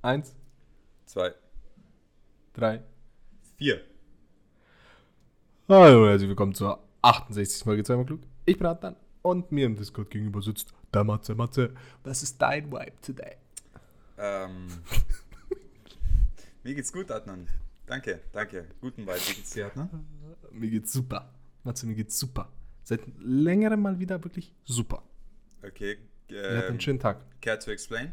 1, 2, 3. 4. Hallo und herzlich willkommen zur 68. Folge zweimal klug. Ich bin Adnan und mir im Discord gegenüber sitzt der Matze. Matze, was ist dein Vibe today? Mir geht's gut, Adnan. Danke. Guten Vibe. Wie geht's dir, Adnan? Mir geht's super. Matze, mir geht's super. Seit längerem mal wieder wirklich super. Okay. Wir hatten einen schönen Tag. Care to explain?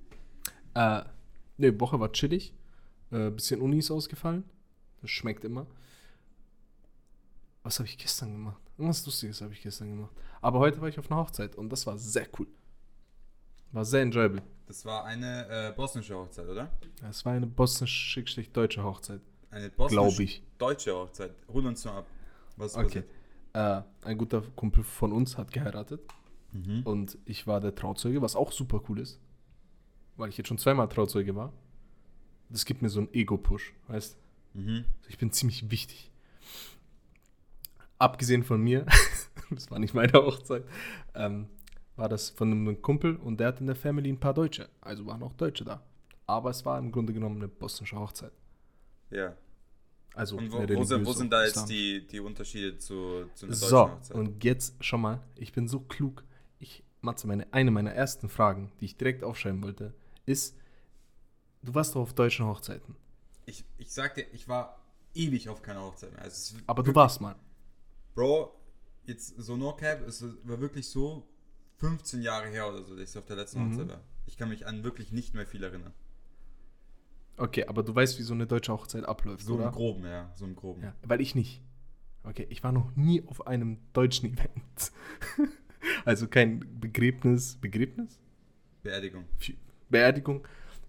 Die Woche war chillig. Bisschen Uni ist ausgefallen. Das schmeckt immer. Was habe ich gestern gemacht? Irgendwas Lustiges habe ich gestern gemacht. Aber heute war ich auf einer Hochzeit und das war sehr cool. War sehr enjoyable. Das war eine bosnische Hochzeit, oder? Es war eine bosnisch-deutsche Hochzeit. Eine Glaube ich. bosnisch-deutsche Hochzeit. Hol uns mal ab. Was ist Okay. Ein guter Kumpel von uns hat geheiratet. Und ich war der Trauzeuge, was auch super cool ist. Weil ich jetzt schon zweimal Trauzeuge war. Das gibt mir so einen Ego-Push, weißt du? Ich bin ziemlich wichtig. Abgesehen von mir, das war nicht meine Hochzeit, war das von einem Kumpel und der hat in der Family ein paar Deutsche. Also waren auch Deutsche da. Aber es war im Grunde genommen eine bosnische Hochzeit. Ja. Also Und eine wo sind religiöse, da jetzt islamische. die Unterschiede zu einer deutschen So, Hochzeit? und jetzt schon mal, ich bin so klug. Matze, eine meiner ersten Fragen, die ich direkt aufschreiben wollte, ist, du warst doch auf deutschen Hochzeiten. Ich sag dir, ich war ewig auf keiner Hochzeit mehr. Also es ist Aber du wirklich- warst mal. Bro, jetzt so no cap, es war wirklich so 15 Jahre her oder so, dass ich auf der letzten Hochzeit war. Ich kann mich an wirklich nicht mehr viel erinnern. Okay, aber du weißt, wie so eine deutsche Hochzeit abläuft, So oder? im Groben, ja. So im Groben. Ja, weil ich nicht. Okay, ich war noch nie auf einem deutschen Event. Also kein Begräbnis? Beerdigung. Beerdigung.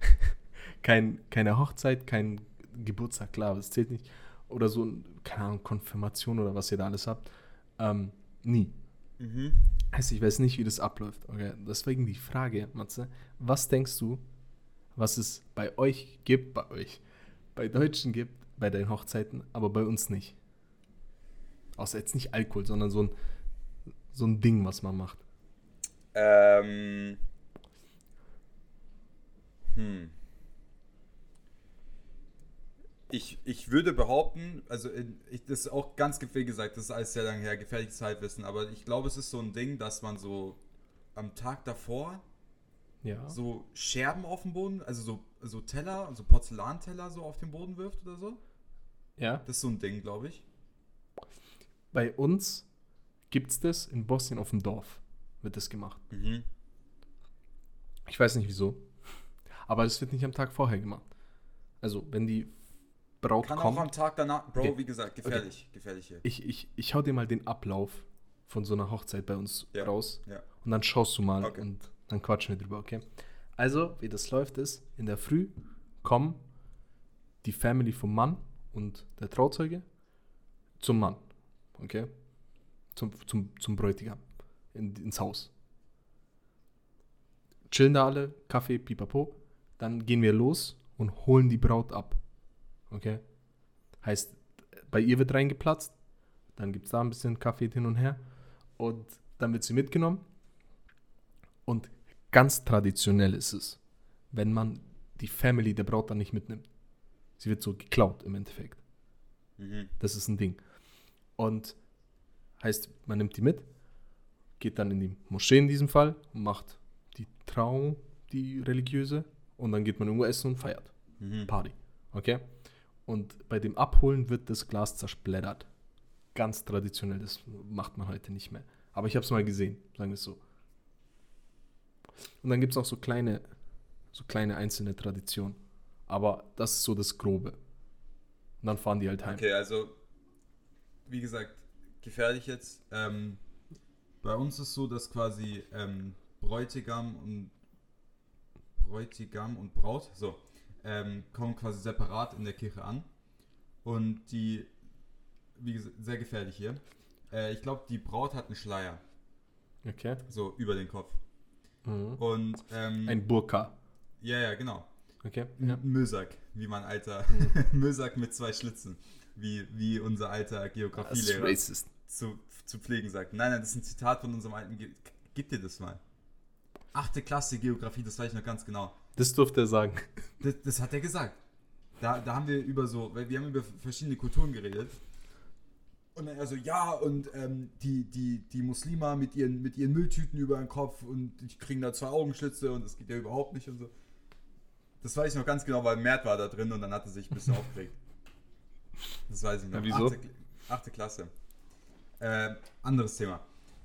Keine Hochzeit, kein Geburtstag, klar, das zählt nicht. Oder so, keine Ahnung, Konfirmation oder was ihr da alles habt. Nie. Heißt, ich weiß nicht, wie das abläuft. Okay, deswegen die Frage, Matze, was denkst du, was es bei euch gibt, bei Deutschen gibt, bei den Hochzeiten, aber bei uns nicht? Außer jetzt nicht Alkohol, sondern so ein Ding, was man macht. Ich würde behaupten, also das ist auch ganz wie gesagt, das ist alles sehr lange her, gefährliches Halbwissen, aber ich glaube, es ist so ein Ding, dass man so am Tag davor Ja. so Scherben auf dem Boden, also so Teller, so Porzellanteller so auf den Boden wirft oder so. Ja. Das ist so ein Ding, glaube ich. Bei uns gibt's das in Bosnien auf dem Dorf. Wird das gemacht. Ich weiß nicht wieso. Aber das wird nicht am Tag vorher gemacht. Also, wenn die Braut Kann kommt. auch am Tag danach, Bro, Okay. wie gesagt, gefährlich hier. Ich hau dir mal den Ablauf von so einer Hochzeit bei uns Ja, raus. ja. Und dann schaust du mal Okay. und dann quatschen wir drüber, okay? Also, wie das läuft ist, in der Früh kommen die Family vom Mann und der Trauzeuge zum Mann, okay? Zum Bräutigam ins Haus. Chillen da alle, Kaffee, pipapo. Dann gehen wir los und holen die Braut ab. Okay? Heißt, bei ihr wird reingeplatzt, dann gibt es da ein bisschen Kaffee hin und her und dann wird sie mitgenommen. Und ganz traditionell ist es, wenn man die Family der Braut dann nicht mitnimmt. Sie wird so geklaut im Endeffekt. Das ist ein Ding. Und heißt, man nimmt die mit, geht dann in die Moschee in diesem Fall und macht die Trauung, die religiöse, und dann geht man irgendwo essen und feiert. Party. Okay? Und bei dem Abholen wird das Glas zersplittert. Ganz traditionell, das macht man heute nicht mehr. Aber ich habe es mal gesehen, sagen wir es so. Und dann gibt es auch so kleine einzelne Traditionen. Aber das ist so das Grobe. Und dann fahren die halt heim. Okay, also, wie gesagt, gefährlich jetzt. Bei uns ist so, dass quasi Bräutigam und Braut kommen quasi separat in der Kirche an. Und die, wie gesagt, sehr gefährlich hier. Ich glaube, die Braut hat einen Schleier, Okay. so über den Kopf. Mhm. Und Ein Burka. ja, genau. Okay. Mösak, wie mein alter Mösak mit 2 Schlitzen, wie unser alter Das ist Geografielehrer racist. zu pflegen sagt. Nein, das ist ein Zitat von unserem alten Gib dir das mal. 8. Klasse Geografie, das weiß ich noch ganz genau. Das durfte er sagen. Das hat er gesagt. Da haben wir weil wir haben über verschiedene Kulturen geredet. Und dann er so, ja, und die Muslima mit ihren Mülltüten über den Kopf und die kriegen da 2 Augenschlitze und das geht ja überhaupt nicht und so. Das weiß ich noch ganz genau, weil Mert war da drin und dann hat er sich ein bisschen aufgeregt. Das weiß ich noch. Ja, wieso? 8. Klasse. Anderes Thema.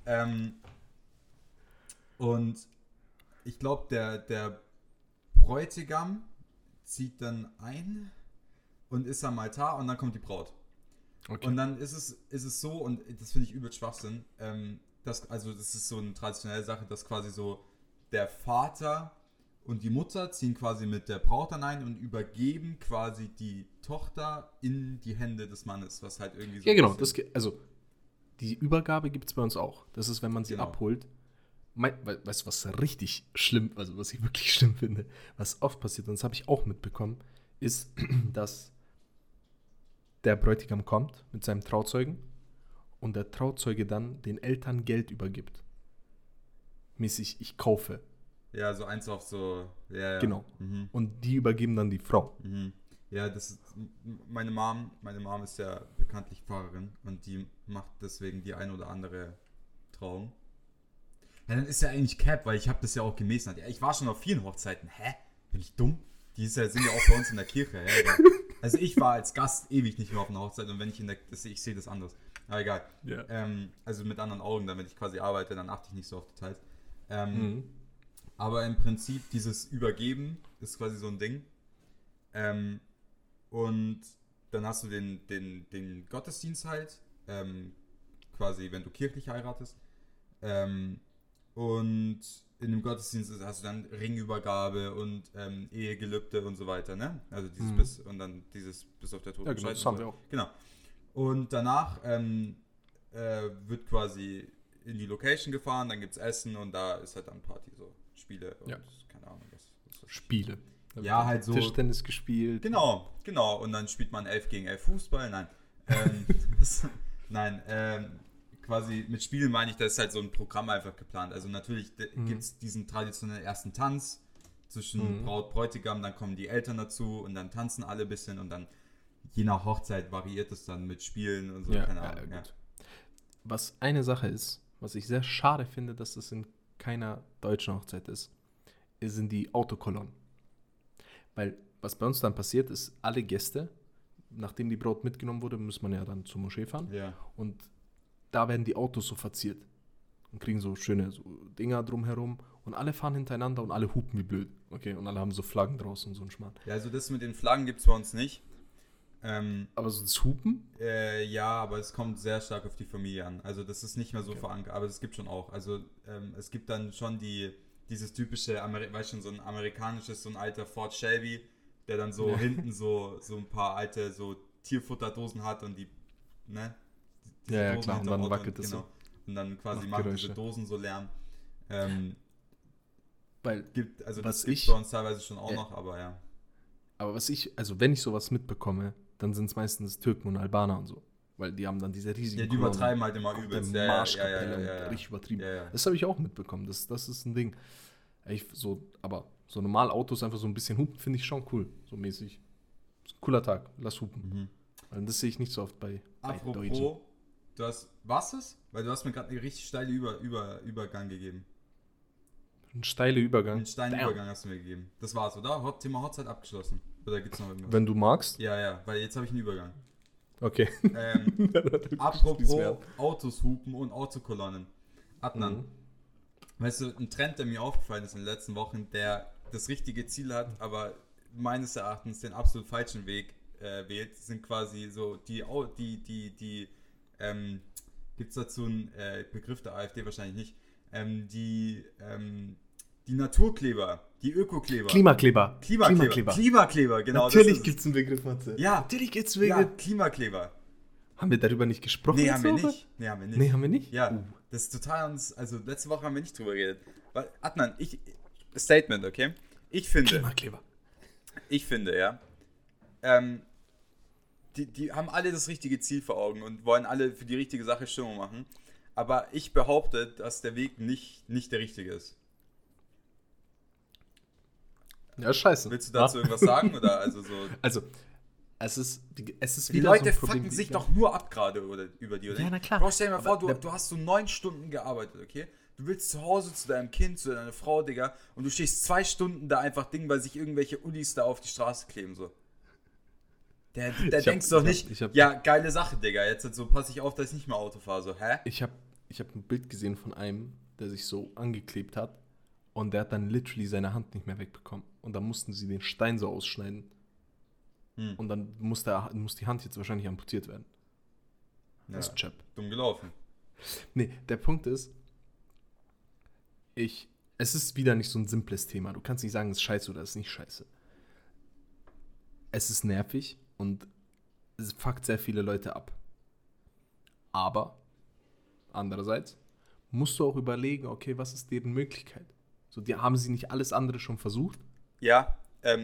Und ich glaube, der Bräutigam zieht dann ein und ist am Altar und dann kommt die Braut. Okay. Und dann ist es so, und das finde ich übel Schwachsinn, das ist so eine traditionelle Sache, dass quasi so der Vater und die Mutter ziehen quasi mit der Braut dann ein und übergeben quasi die Tochter in die Hände des Mannes, was halt irgendwie so. Ja, genau. Die Übergabe gibt es bei uns auch. Das ist, wenn man sie abholt. Weißt du, was richtig schlimm, also was ich wirklich schlimm finde, was oft passiert, und das habe ich auch mitbekommen, ist, dass der Bräutigam kommt mit seinem Trauzeugen und der Trauzeuge dann den Eltern Geld übergibt. Mäßig, ich kaufe. Ja, so eins auf so. Ja. Genau. Und die übergeben dann die Frau. Ja, das ist. Meine Mom ist ja bekanntlich Pfarrerin und die macht deswegen die ein oder andere Trauung. Ja, dann ist ja eigentlich Cap, weil ich habe das ja auch gemessen. Ja, ich war schon auf vielen Hochzeiten. Hä? Bin ich dumm? Sind ja auch bei uns in der Kirche. Ja, also ich war als Gast ewig nicht mehr auf einer Hochzeit und wenn ich ich sehe das anders. Aber egal. Yeah. Also mit anderen Augen, dann wenn ich quasi arbeite, dann achte ich nicht so auf Details. Aber im Prinzip dieses Übergeben ist quasi so ein Ding. Und dann hast du den Gottesdienst halt, quasi wenn du kirchlich heiratest. Und in dem Gottesdienst hast du dann Ringübergabe und Ehegelübde und so weiter, ne? Also dieses bis auf der Tod. Ja, genau, das haben wir auch. Genau. Und danach wird quasi in die Location gefahren, dann gibt's Essen und da ist halt dann Party, so Spiele und keine Ahnung was. Spiele. Ja, halt so. Tischtennis gespielt. Genau. Und dann spielt man 11 gegen 11 Fußball. Nein. Quasi mit Spielen meine ich, da ist halt so ein Programm einfach geplant. Also natürlich gibt es diesen traditionellen ersten Tanz zwischen Braut und Bräutigam, dann kommen die Eltern dazu und dann tanzen alle ein bisschen und dann je nach Hochzeit variiert es dann mit Spielen und so, keine Ahnung. Ja. Was eine Sache ist, was ich sehr schade finde, dass das in keiner deutschen Hochzeit ist, sind die Autokolonnen. Weil was bei uns dann passiert ist, alle Gäste, nachdem die Braut mitgenommen wurde, muss man ja dann zur Moschee fahren. Ja. Und da werden die Autos so verziert und kriegen so schöne Dinger drumherum und alle fahren hintereinander und alle hupen wie blöd. Okay, und alle haben so Flaggen draußen und so ein Schmarrn. Ja, also das mit den Flaggen gibt es bei uns nicht. Aber so das Hupen? Ja, aber es kommt sehr stark auf die Familie an. Also das ist nicht mehr so verankert, aber es gibt schon auch. Also es gibt dann schon dieses typische, weißt du, so ein amerikanisches, so ein alter Ford Shelby, der dann so hinten so ein paar alte so Tierfutterdosen hat und die, ne? Ja, klar, und dann wackelt es so. Und dann quasi machen diese Dosen so Lärm. Weil, das gibt es bei uns teilweise schon auch noch, aber ja. Aber wenn ich sowas mitbekomme, dann sind es meistens Türken und Albaner und so. Weil die haben dann diese riesigen die übertreiben halt immer übelst. Ja. Richtig übertrieben. Ja. Das habe ich auch mitbekommen. Das ist ein Ding. Aber so normal Autos einfach so ein bisschen hupen, finde ich schon cool. So mäßig. Ist ein cooler Tag. Lass hupen. Weil das sehe ich nicht so oft bei Deutschen. Was ist? Weil du hast mir gerade einen richtig steilen Übergang gegeben. Ein steiler Übergang? Einen steilen Übergang hast du mir gegeben. Das war's, oder? Thema Hochzeit abgeschlossen. Oder gibt's noch irgendwas? Wenn du magst? Ja, weil jetzt habe ich einen Übergang. Okay. Apropos Autos hupen und Autokolonnen. Adnan, weißt du, ein Trend, der mir aufgefallen ist in den letzten Wochen, der das richtige Ziel hat, aber meines Erachtens den absolut falschen Weg wählt, sind quasi so gibt's dazu einen Begriff der AfD wahrscheinlich nicht, die Naturkleber, die Ökokleber. Klimakleber, genau. Natürlich gibt es einen Begriff, Matze. Ja. Natürlich gibt es einen Begriff. Ja, Klimakleber. Haben wir darüber nicht gesprochen? Nee, haben wir nicht. Ja, das ist total also letzte Woche haben wir nicht drüber geredet. Weil, Adnan, Statement, okay? Ich finde, ja, die haben alle das richtige Ziel vor Augen und wollen alle für die richtige Sache Stimmung machen. Aber ich behaupte, dass der Weg nicht der richtige ist. Ja, scheiße. Willst du dazu irgendwas sagen? Oder also so. Also, es ist Die wieder Leute so ein Problem, fucken sich doch nur ab gerade oder über die, oder? Ja, na klar. Bro, stell dir mal vor, Aber du hast so 9 Stunden gearbeitet, okay? Du willst zu Hause zu deinem Kind, zu deiner Frau, Digga, und du stehst 2 Stunden da einfach Ding, weil sich irgendwelche Ullis da auf die Straße kleben, so. Der denkst doch nicht, ja, geile Sache, Digga, jetzt so pass ich auf, dass ich nicht mehr Auto fahre, so, hä? Ich hab ein Bild gesehen von einem, der sich so angeklebt hat und der hat dann literally seine Hand nicht mehr wegbekommen. Und dann mussten sie den Stein so ausschneiden. Und dann muss die Hand jetzt wahrscheinlich amputiert werden. Das ist Chap. Dumm gelaufen. Nee, der Punkt ist, es ist wieder nicht so ein simples Thema. Du kannst nicht sagen, es ist scheiße oder es ist nicht scheiße. Es ist nervig und es fuckt sehr viele Leute ab. Aber, andererseits, musst du auch überlegen, okay, was ist deren Möglichkeit? So, haben sie nicht alles andere schon versucht? Ja,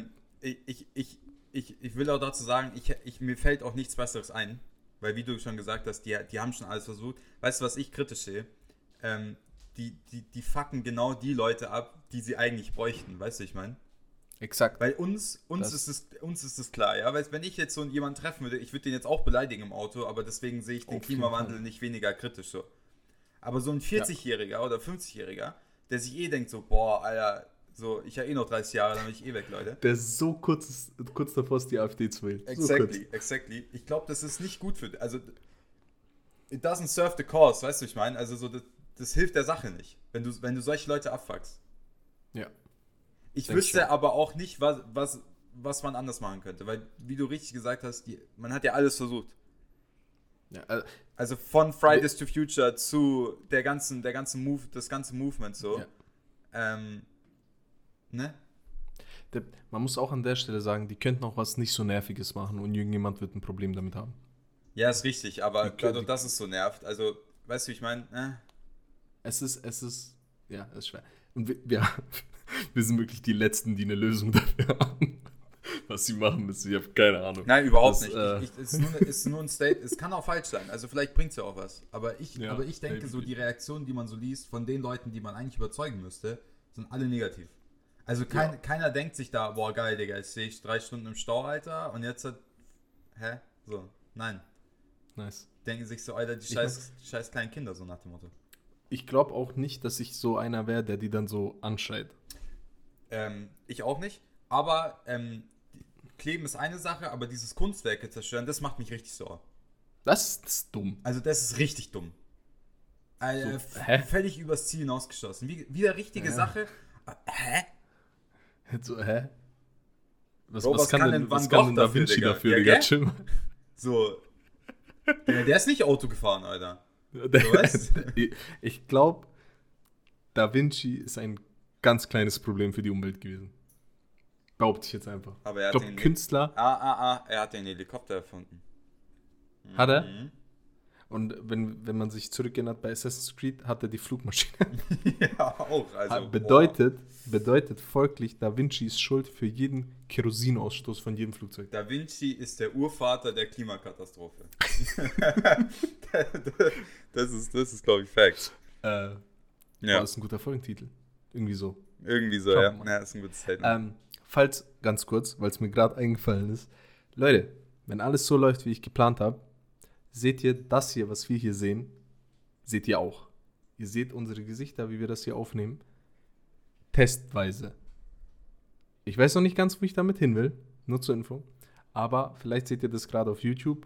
ich will auch dazu sagen, mir fällt auch nichts Besseres ein, weil wie du schon gesagt hast, die haben schon alles versucht. Weißt du, was ich kritisch sehe? Die fucken genau die Leute ab, die sie eigentlich bräuchten, weißt du, ich meine? Exakt. Weil uns ist es klar, ja, weil wenn ich jetzt so jemanden treffen würde, ich würde den jetzt auch beleidigen im Auto, aber deswegen sehe ich den Klimawandel nicht weniger kritisch so. Aber so ein 40-Jähriger oder 50-Jähriger, der sich denkt so, boah, Alter, so, ich habe noch 30 Jahre, dann bin ich weg, Leute. Der ist so kurz davor ist, die AfD zu wählen. Exactly. Ich glaube, das ist nicht gut für, also, it doesn't serve the cause, weißt du, ich meine, also so, das hilft der Sache nicht, wenn du solche Leute abfuckst. Ja. Ich wüsste aber auch nicht, was man anders machen könnte, weil, wie du richtig gesagt hast, man hat ja alles versucht. Ja, also von Fridays to Future zu das ganze Movement so. Ja. Ne? Man muss auch an der Stelle sagen, die könnten auch was nicht so Nerviges machen und irgendjemand wird ein Problem damit haben. Ja, ist richtig, aber also, dass es so nervt, also, weißt du, ich meine, Es ist schwer. Und wir sind wirklich die Letzten, die eine Lösung dafür haben. Was sie machen müssen, ich habe keine Ahnung. Nein, überhaupt nicht. Es ist nur ein State, es kann auch falsch sein, also vielleicht bringt es ja auch was. Aber ich denke, so die Reaktionen, die man so liest, von den Leuten, die man eigentlich überzeugen müsste, sind alle negativ. Also keiner denkt sich da, boah geil, Digga, jetzt stehe ich 3 Stunden im Stau, Alter, und jetzt so, nein. Nice. Denken sich so, Alter, die scheiß kleinen Kinder, so nach dem Motto. Ich glaube auch nicht, dass ich so einer wäre, der die dann so anschreit. Ich auch nicht, aber Kleben ist eine Sache, aber dieses Kunstwerke zerstören, das macht mich richtig sauer. Das ist dumm. Also das ist richtig dumm. So, völlig übers Ziel hinausgeschossen. Wieder richtige Sache. Hä? So, hä? Was kann denn Da Vinci dafür, Digga? Chill. So. Der ist nicht Auto gefahren, Alter. Ich glaube, Da Vinci ist ein ganz kleines Problem für die Umwelt gewesen. Behaupte ich jetzt einfach. Aber er hat den Künstler. Er hat den Helikopter erfunden. Hat er? Und wenn man sich zurückerinnert bei Assassin's Creed, hat er die Flugmaschine. Ja, auch. Also, bedeutet folglich, Da Vinci ist schuld für jeden Kerosinausstoß von jedem Flugzeug. Da Vinci ist der Urvater der Klimakatastrophe. das ist glaube ich, Fact. Ja. Das ist ein guter Folgentitel. Irgendwie so. Ja. Ja, ist ein gutes Statement. Falls, ganz kurz, weil es mir gerade eingefallen ist. Leute, wenn alles so läuft, wie ich geplant habe, seht ihr das hier, was wir hier sehen, seht ihr auch. Ihr seht unsere Gesichter, wie wir das hier aufnehmen. Testweise. Ich weiß noch nicht ganz, wo ich damit hin will. Nur zur Info. Aber vielleicht seht ihr das gerade auf YouTube.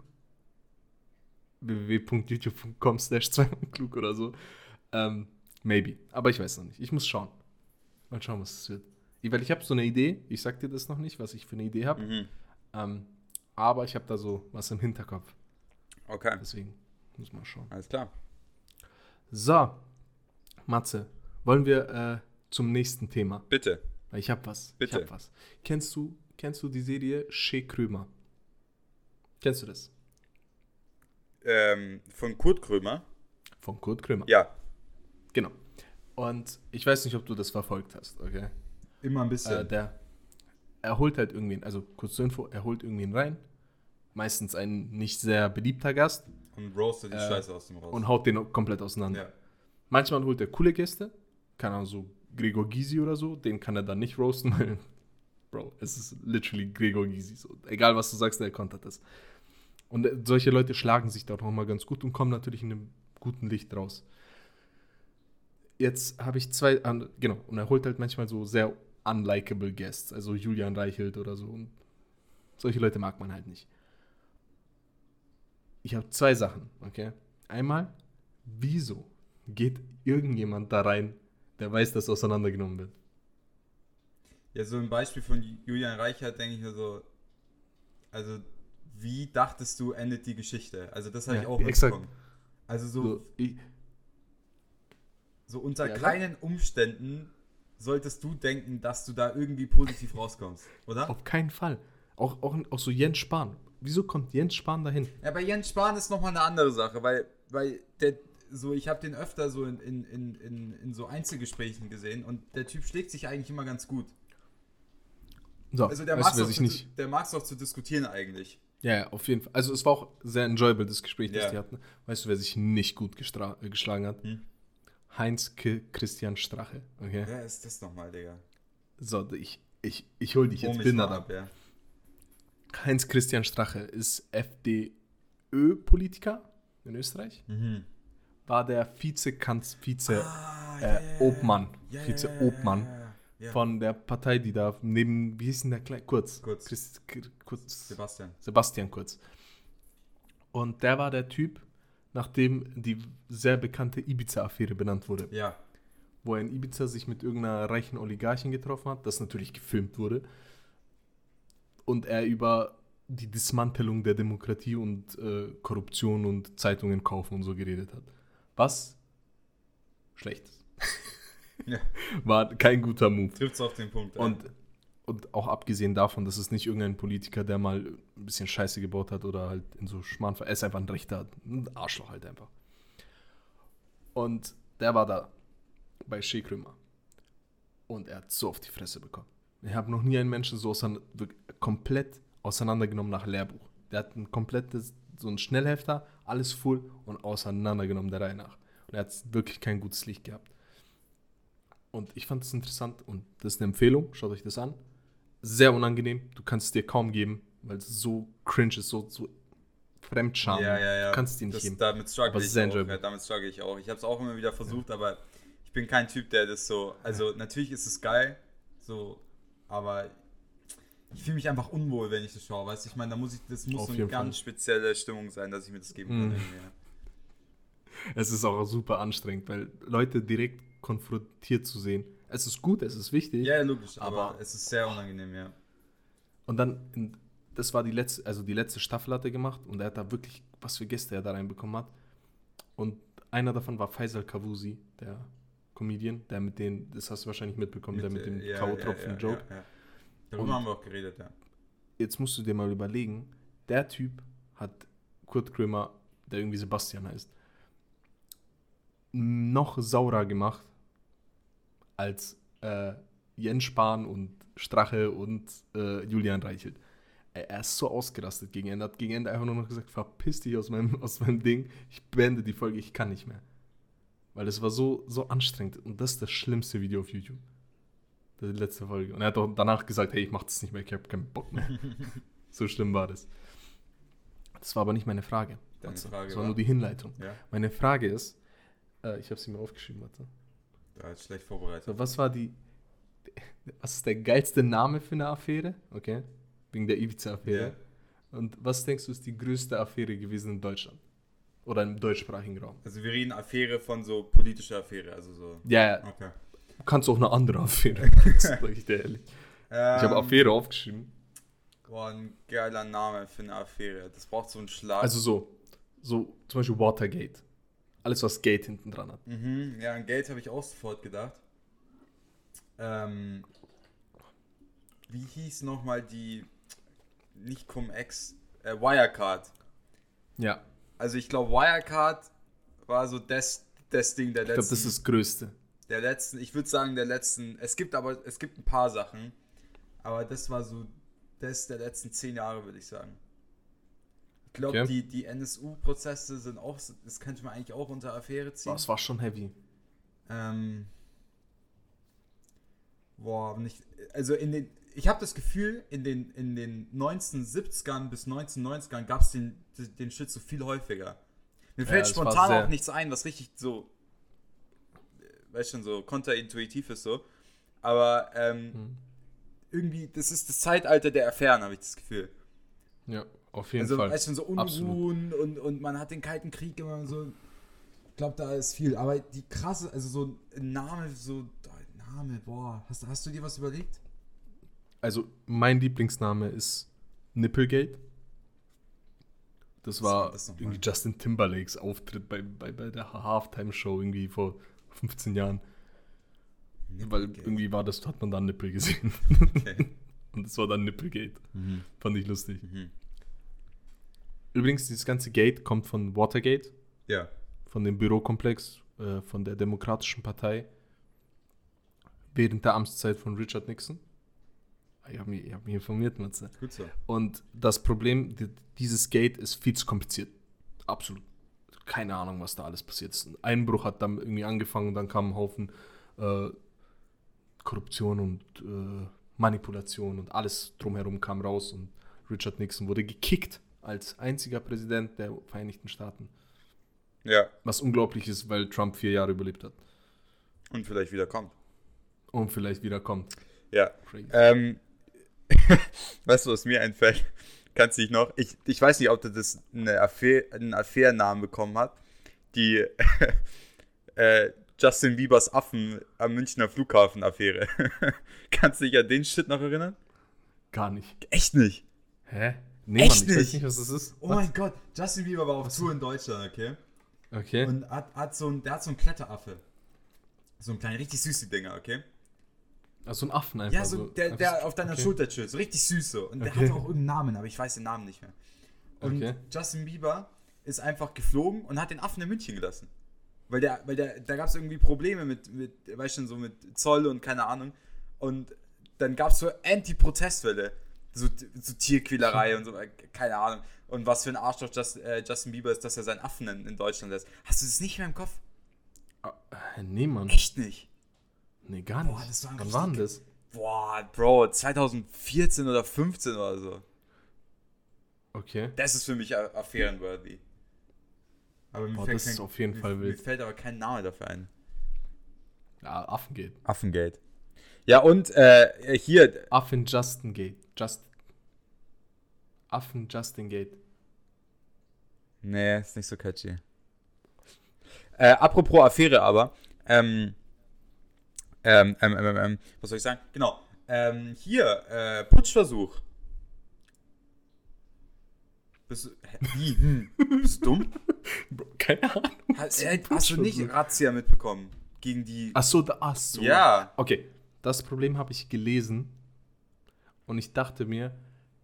www.youtube.com/zweimalklug oder so. Maybe. Aber ich weiß noch nicht. Ich muss schauen. Mal schauen, was es wird. Weil ich habe so eine Idee. Ich sag dir das noch nicht, was ich für eine Idee habe. Aber ich habe da so was im Hinterkopf. Okay. Deswegen muss man schauen. Alles klar. So, Matze, wollen wir zum nächsten Thema? Bitte. Ich habe was. Bitte. Ich hab was. Kennst du die Serie Shea Krömer? Kennst du das? Von Kurt Krömer? Von Kurt Krömer. Ja. Genau. Und ich weiß nicht, ob du das verfolgt hast, okay? Immer ein bisschen. Er holt halt irgendwen, also kurz zur Info, er holt irgendwen rein. Meistens ein nicht sehr beliebter Gast. Und roastet die Scheiße aus dem raus. Und haut den komplett auseinander. Ja. Manchmal holt er coole Gäste. Keine Ahnung, so Gregor Gysi oder so. Den kann er dann nicht roasten, weil Bro, es ist literally Gregor Gysi. So. Egal, was du sagst, der kontert das. Und solche Leute schlagen sich da auch mal ganz gut und kommen natürlich in einem guten Licht raus. Jetzt habe ich genau, und er holt halt manchmal so sehr unlikable Guests, also Julian Reichelt oder so. Und solche Leute mag man halt nicht. Ich habe 2 Sachen, okay? Einmal, wieso geht irgendjemand da rein, der weiß, dass auseinandergenommen wird? Ja, so ein Beispiel von Julian Reichert denke ich mir so, also wie dachtest du, endet die Geschichte? Also das habe ich auch mitbekommen. Also so unter keinen Umständen solltest du denken, dass du da irgendwie positiv rauskommst, oder? Auf keinen Fall. Auch so Jens Spahn. Wieso kommt Jens Spahn dahin? Ja, bei Jens Spahn ist nochmal eine andere Sache, weil der so, ich habe den öfter so in so Einzelgesprächen gesehen und der Typ schlägt sich eigentlich immer ganz gut. So, also der mag es doch zu diskutieren eigentlich. Ja, auf jeden Fall. Also es war auch sehr enjoyable, das Gespräch, das die hatten. Weißt du, wer sich nicht gut geschlagen hat? Heinz Christian Strache. Okay? Wer ist das nochmal, Digga? So, ich hol dich jetzt Binder ab. Ja. Heinz Christian Strache ist FDÖ-Politiker in Österreich. War der Vize-Obmann von der Partei, die da neben, wie hieß denn der Kurz. Sebastian Kurz. Und der war der Typ, nachdem die sehr bekannte Ibiza-Affäre benannt wurde. Ja. Wo er in Ibiza sich mit irgendeiner reichen Oligarchin getroffen hat, das natürlich gefilmt wurde. Und er über die Dismantelung der Demokratie und Korruption und Zeitungen kaufen und so geredet hat. Was schlecht ist. Ja. War kein guter Move. Trifft's auf den Punkt. Und auch abgesehen davon, dass es nicht irgendein Politiker, der mal ein bisschen Scheiße gebaut hat oder halt in so Schmarrn, er ist einfach ein Rechter, ein Arschloch halt einfach. Und der war da bei Shea Krömer. Und er hat so auf die Fresse bekommen. Ich habe noch nie einen Menschen so komplett auseinandergenommen nach Lehrbuch. Der hat ein komplettes, so ein Schnellhefter, alles full und auseinandergenommen der Reihe nach. Und er hat wirklich kein gutes Licht gehabt. Und ich fand das interessant und das ist eine Empfehlung, schaut euch das an. Sehr unangenehm, du kannst es dir kaum geben, weil es so cringe ist, so Fremdscham. Ja. Du kannst es dir nicht geben. Damit struggle ich auch. Ich habe es auch immer wieder versucht, aber ich bin kein Typ, der das so, also natürlich ist es geil, so, aber ich fühle mich einfach unwohl, wenn ich das schaue, weißt du, ich meine, das muss so eine ganz spezielle Stimmung sein, dass ich mir das geben kann. Es ist auch super anstrengend, weil Leute direkt konfrontiert zu sehen. Es ist gut, es ist wichtig. Ja, logisch, aber es ist sehr unangenehm, ja. Und dann, das war die letzte Staffel hat er gemacht und er hat da wirklich, was für Gäste er da reinbekommen hat. Und einer davon war Faisal Kavusi, der Comedian, der mit den, das hast du wahrscheinlich mitbekommen, der mit dem K.O.-Tropfen-Joke. Ja. Darüber haben wir auch geredet, ja. Jetzt musst du dir mal überlegen, der Typ hat Kurt Krömer, der irgendwie Sebastian heißt, noch saurer gemacht als Jens Spahn und Strache und Julian Reichelt. Er ist so ausgerastet gegen Ende. Hat gegen Ende einfach nur noch gesagt, verpiss dich aus meinem Ding. Ich beende die Folge, ich kann nicht mehr. Weil es war so anstrengend. Und das ist das schlimmste Video auf YouTube. Die letzte Folge. Und er hat auch danach gesagt, hey, ich mach das nicht mehr, ich habe keinen Bock mehr. So schlimm war das. Das war aber nicht meine Frage. Das war nur die Hinleitung. Ja. Meine Frage ist, ich habe sie mir aufgeschrieben, warte. Ja, ist schlecht vorbereitet. So, was ist der geilste Name für eine Affäre? Okay, wegen der Ibiza-Affäre. Yeah. Und was denkst du, ist die größte Affäre gewesen in Deutschland? Oder im deutschsprachigen Raum? Also wir reden Affäre von so politischer Affäre, also so. Ja. Okay. Du kannst auch eine andere Affäre, sag ich dir ehrlich. Ich habe Affäre aufgeschrieben. Boah, ein geiler Name für eine Affäre. Das braucht so einen Schlag. Also so zum Beispiel Watergate. Alles, was Gate hinten dran hat. Ja, an Gate habe ich auch sofort gedacht. Wie hieß nochmal die, nicht Cum-Ex, Wirecard. Ja. Also ich glaube, Wirecard war so das Ding der letzten. Ich glaube, das ist das Größte. Ich würde sagen, der letzten, es gibt ein paar Sachen, aber das war so das der letzten 10 Jahre, würde ich sagen. Ich glaube, die NSU-Prozesse sind auch, das könnte man eigentlich auch unter Affäre ziehen. Das war schon heavy. Also ich habe das Gefühl, in den 1970ern bis 1990ern gab es den Shit so viel häufiger. Mir fällt spontan auch nichts ein, was richtig so, weißt schon, so kontraintuitiv ist so. Aber irgendwie, das ist das Zeitalter der Affären, habe ich das Gefühl. Ja, auf jeden Fall. Also, weißt du, so Unruhen und man hat den Kalten Krieg immer so. Ich glaube, da ist viel. Aber die krasse, also so ein Name, boah. Hast du dir was überlegt? Also, mein Lieblingsname ist Nipplegate. Das war irgendwie Justin Timberlakes Auftritt bei der Halftime-Show irgendwie vor 15 Jahren. Nipplegate. Weil irgendwie hat man da Nippel gesehen. Okay. Und das war dann Nipplegate. Fand ich lustig. Übrigens, dieses ganze Gate kommt von Watergate. Ja. Von dem Bürokomplex von der Demokratischen Partei während der Amtszeit von Richard Nixon. Ich hab mich informiert, Matze. Gut so. Und das Problem, dieses Gate ist viel zu kompliziert. Absolut. Keine Ahnung, was da alles passiert ist. Ein Einbruch hat dann irgendwie angefangen und dann kam ein Haufen Korruption und Manipulation und alles drumherum kam raus und Richard Nixon wurde gekickt als einziger Präsident der Vereinigten Staaten. Ja. Was unglaublich ist, weil Trump 4 Jahre überlebt hat. Und vielleicht wieder kommt. Ja. Weißt du, was mir einfällt? Kannst du dich noch? Ich weiß nicht, ob du das einen Affärennamen bekommen hat. Die Justin Biebers Affen am Münchner Flughafen-Affäre. Kannst du dich an den Shit noch erinnern? Gar nicht. Echt nicht? Hä? Nee, echt Mann, ich weiß nicht, was das ist. Oh mein Gott, Justin Bieber war auf Tour in Deutschland, okay? Okay. Und der hat so einen Kletteraffe. So einen kleinen, richtig süße Dinger, okay? Also ein Affen einfach. Ja, so der auf deiner Schulter chillt, so richtig süß so. Und der hat auch irgendeinen Namen, aber ich weiß den Namen nicht mehr. Und Justin Bieber ist einfach geflogen und hat den Affen in München gelassen. Weil da gab es irgendwie Probleme mit, weißt du, so mit Zoll und keine Ahnung. Und dann gab es so Anti-Protestwelle. So Tierquälerei und so, keine Ahnung. Und was für ein Arschloch Justin Bieber ist, dass er seinen Affen in Deutschland lässt. Hast du das nicht mehr im Kopf? Nee, Mann. Echt nicht? Nee, gar nicht. Boah, das war wann war denn das? Boah, Bro, 2014 oder 15 oder so. Okay. Das ist für mich affärenworthy. Aber das ist auf jeden Fall wild. Mir fällt aber kein Name dafür ein. Ja, Affengate. Affengate. Ja, und hier. Affen Justin Gate. Affen Justin Gate. Nee, ist nicht so catchy. Apropos Affäre aber. Was soll ich sagen? Genau. Hier, Putschversuch. Bist du dumm? Keine Ahnung. Hast du nicht Razzia mitbekommen? Gegen die... Ach so. Ja. Okay, das Problem habe ich gelesen und ich dachte mir,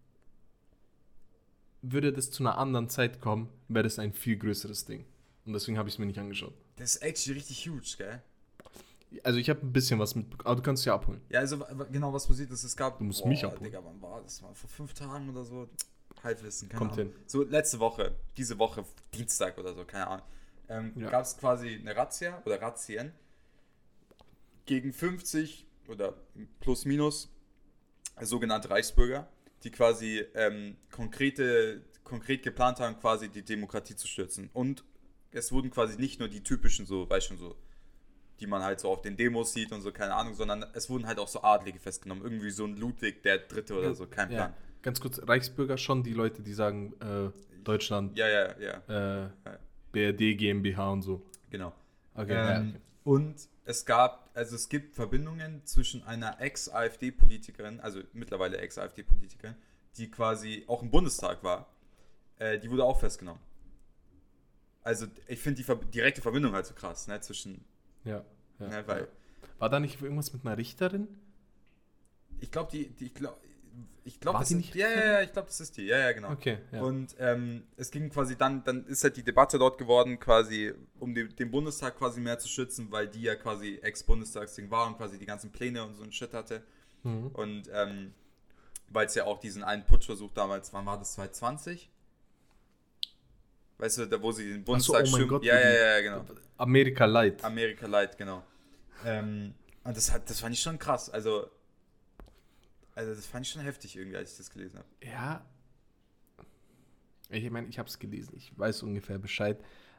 würde das zu einer anderen Zeit kommen, wäre das ein viel größeres Ding. Und deswegen habe ich es mir nicht angeschaut. Das ist actually richtig huge, gell? Also ich habe ein bisschen was mitbekommen, aber du kannst es ja abholen. Ja, also genau, was passiert ist, es gab... Du musst mich abholen. Digga, wann war das? War vor 5 Tagen oder so? Halbwissen, keine Kommt Ahnung. hin. So letzte Woche, diese Woche, Dienstag oder so, keine Ahnung. Gab es quasi eine Razzia oder Razzien gegen 50 oder plus minus sogenannte Reichsbürger, die quasi konkret geplant haben, quasi die Demokratie zu stürzen. Und es wurden quasi nicht nur die typischen, so, weißt schon, so, die man halt so auf den Demos sieht und so, keine Ahnung, sondern es wurden halt auch so Adlige festgenommen. Irgendwie so ein Ludwig der Dritte oder so, kein Plan. Ja, ganz kurz, Reichsbürger schon die Leute, die sagen, Deutschland, ja. BRD, GmbH und so. Genau. Okay. Und es gibt Verbindungen zwischen einer Ex-AfD-Politikerin, also mittlerweile Ex-AfD-Politikerin, die quasi auch im Bundestag war, die wurde auch festgenommen. Also ich finde die direkte Verbindung halt so krass, ne, zwischen... Ja. Ne, weil, war da nicht irgendwas mit einer Richterin? Ich glaube, ich glaube, das ist die. Ja, genau. Okay, ja. Und es ging quasi dann ist halt die Debatte dort geworden, quasi, um den Bundestag quasi mehr zu schützen, weil die ja quasi Ex-Bundestagsding war und quasi die ganzen Pläne und so ein Shit hatte. Mhm. Und weil es ja auch diesen einen Putschversuch damals, wann war das, 2020? Weißt du, da wo sie den Bundestag stürmen. Ja, genau. Amerika Light, genau. Und das fand ich schon krass. Also Also das fand ich schon heftig irgendwie, als ich das gelesen habe. Ja. Ich meine, ich habe es gelesen. Ich weiß ungefähr Bescheid.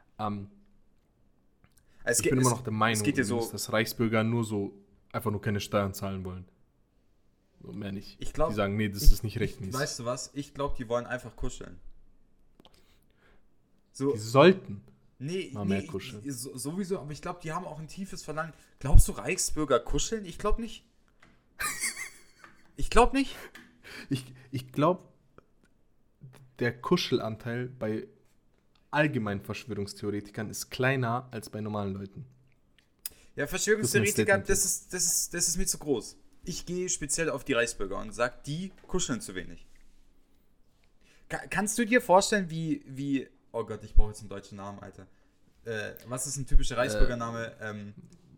Ich bin immer noch der Meinung, dass Reichsbürger einfach nur keine Steuern zahlen wollen. So mehr nicht. Ich glaub, die sagen, nee, das ist nicht rechtmäßig. Weißt du was? Ich glaube, die wollen einfach kuscheln. So, die sollten mehr kuscheln. Sowieso, aber ich glaube, die haben auch ein tiefes Verlangen. Glaubst du, Reichsbürger kuscheln? Ich glaube nicht. Ich glaube nicht. Ich glaube, der Kuschelanteil bei allgemeinen Verschwörungstheoretikern ist kleiner als bei normalen Leuten. Ja, Verschwörungstheoretiker, das ist mir zu groß. Ich gehe speziell auf die Reichsbürger und sage, die kuscheln zu wenig. Kannst du dir vorstellen, wie oh Gott, ich brauche jetzt einen deutschen Namen, Alter. Was ist ein typischer Reichsbürgername?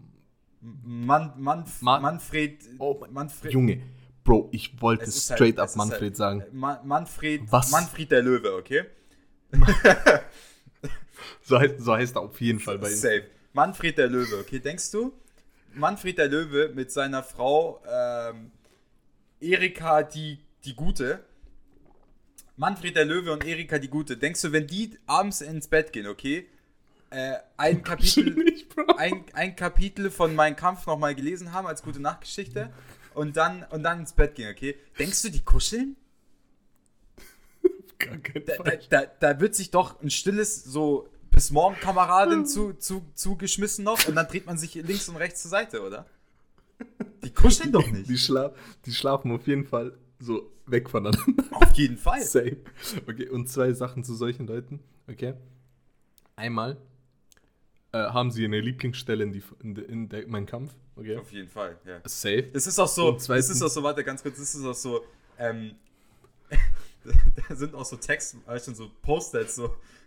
Manfred. Junge, Bro, ich wollte straight up Manfred sagen. Manfred der Löwe, okay? so heißt er auf jeden Fall bei ihm. Safe. Manfred der Löwe, okay? Denkst du, Manfred der Löwe mit seiner Frau Erika die Gute. Manfred der Löwe und Erika die Gute. Denkst du, wenn die abends ins Bett gehen, okay? Ein Kapitel von Mein Kampf nochmal gelesen haben als gute Nachtgeschichte und dann ins Bett gehen, okay? Denkst du, die kuscheln? Gar kein Fall. Da wird sich doch ein stilles so bis morgen Kameradin zugeschmissen noch und dann dreht man sich links und rechts zur Seite, oder? Die kuscheln doch nicht. Die schlafen auf jeden Fall so weg voneinander. Auf jeden Fall. Safe. Okay, und 2 Sachen zu solchen Leuten. Okay. Einmal haben sie eine Lieblingsstelle in Mein Kampf. Okay. Auf jeden Fall, ja. Safe. Das ist auch so, warte ganz kurz, das ist auch so, da sind auch so Texte, so Post-its,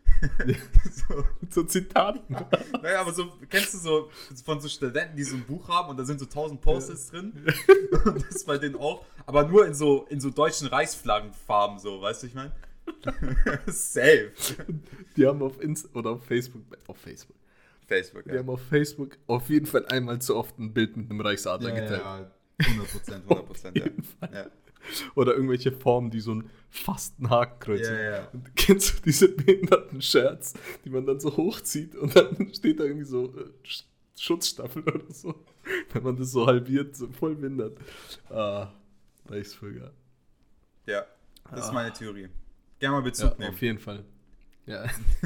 so Zitaten. Naja, aber so, kennst du so von so Studenten, die so ein Buch haben und da sind so 1000 Post-its drin? Und das ist bei denen auch, aber nur in so deutschen Reichsflaggenfarben, so, weißt du, ich meine? Safe. Die haben auf Facebook, Facebook, die haben auf Facebook auf jeden Fall einmal zu oft ein Bild mit einem Reichsadler geteilt. Ja, 100%, ja. Oder irgendwelche Formen, die so ein fast ein Hakenkreuz sind. Ja. Und kennst du diese behinderten Shirts, die man dann so hochzieht und dann steht da irgendwie so Schutzstaffel oder so. Wenn man das so halbiert, so voll behindert. Reichsbürger. Ja, das ist meine Theorie. Gerne mal Bezug nehmen. Auf jeden Fall. Ja.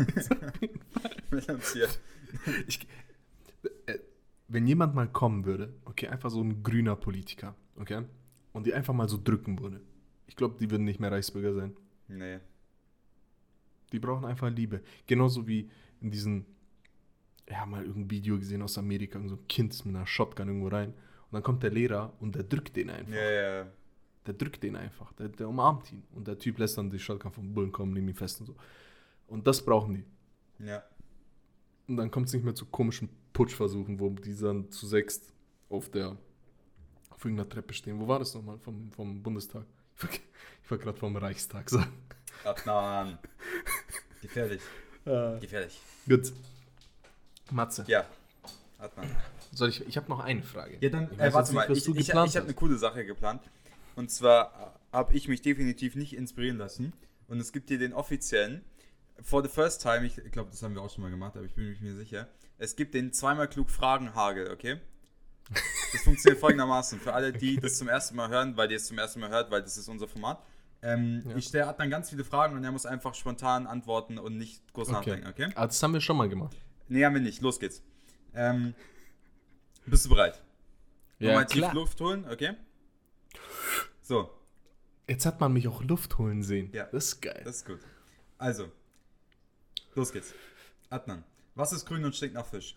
Wenn jemand mal kommen würde, okay, einfach so ein grüner Politiker, okay, und die einfach mal so drücken würde, ich glaube, die würden nicht mehr Reichsbürger sein. Nee. Die brauchen einfach Liebe. Genauso wie in diesen, mal irgendein Video gesehen aus Amerika, so ein Kind ist mit einer Shotgun irgendwo rein und dann kommt der Lehrer und der drückt den einfach. Ja. Der drückt den einfach, der umarmt ihn und der Typ lässt dann die Shotgun vom Bullen kommen, nimmt ihn fest und so. Und das brauchen die. Ja. Und dann kommt es nicht mehr zu komischen Putschversuchen, wo die dann zu 6 auf irgendeiner Treppe stehen. Wo war das nochmal? Vom Bundestag? Ich wollte gerade vom Reichstag sagen. Adnan. Gefährlich. Gefährlich. Gut. Matze. Ja. Adnan. Ich habe noch eine Frage. Ja, dann, warte mal. Ich habe eine coole Sache geplant. Und zwar habe ich mich definitiv nicht inspirieren lassen. Und es gibt hier den offiziellen. For the first time, ich glaube, das haben wir auch schon mal gemacht, aber ich bin mir sicher. Es gibt den zweimal klug Fragen-Hagel, okay? Das funktioniert folgendermaßen. Für alle, die das zum ersten Mal hören, weil ihr es zum ersten Mal hört, weil das ist unser Format. Ich stelle Adnan ganz viele Fragen und er muss einfach spontan antworten und nicht groß nachdenken, okay? Aber das haben wir schon mal gemacht. Nee, haben wir nicht. Los geht's. Bist du bereit? Ja, nochmal tief Luft holen, okay? So. Jetzt hat man mich auch Luft holen sehen. Ja. Das ist geil. Das ist gut. Also, los geht's. Adnan, was ist grün und stinkt nach Fisch?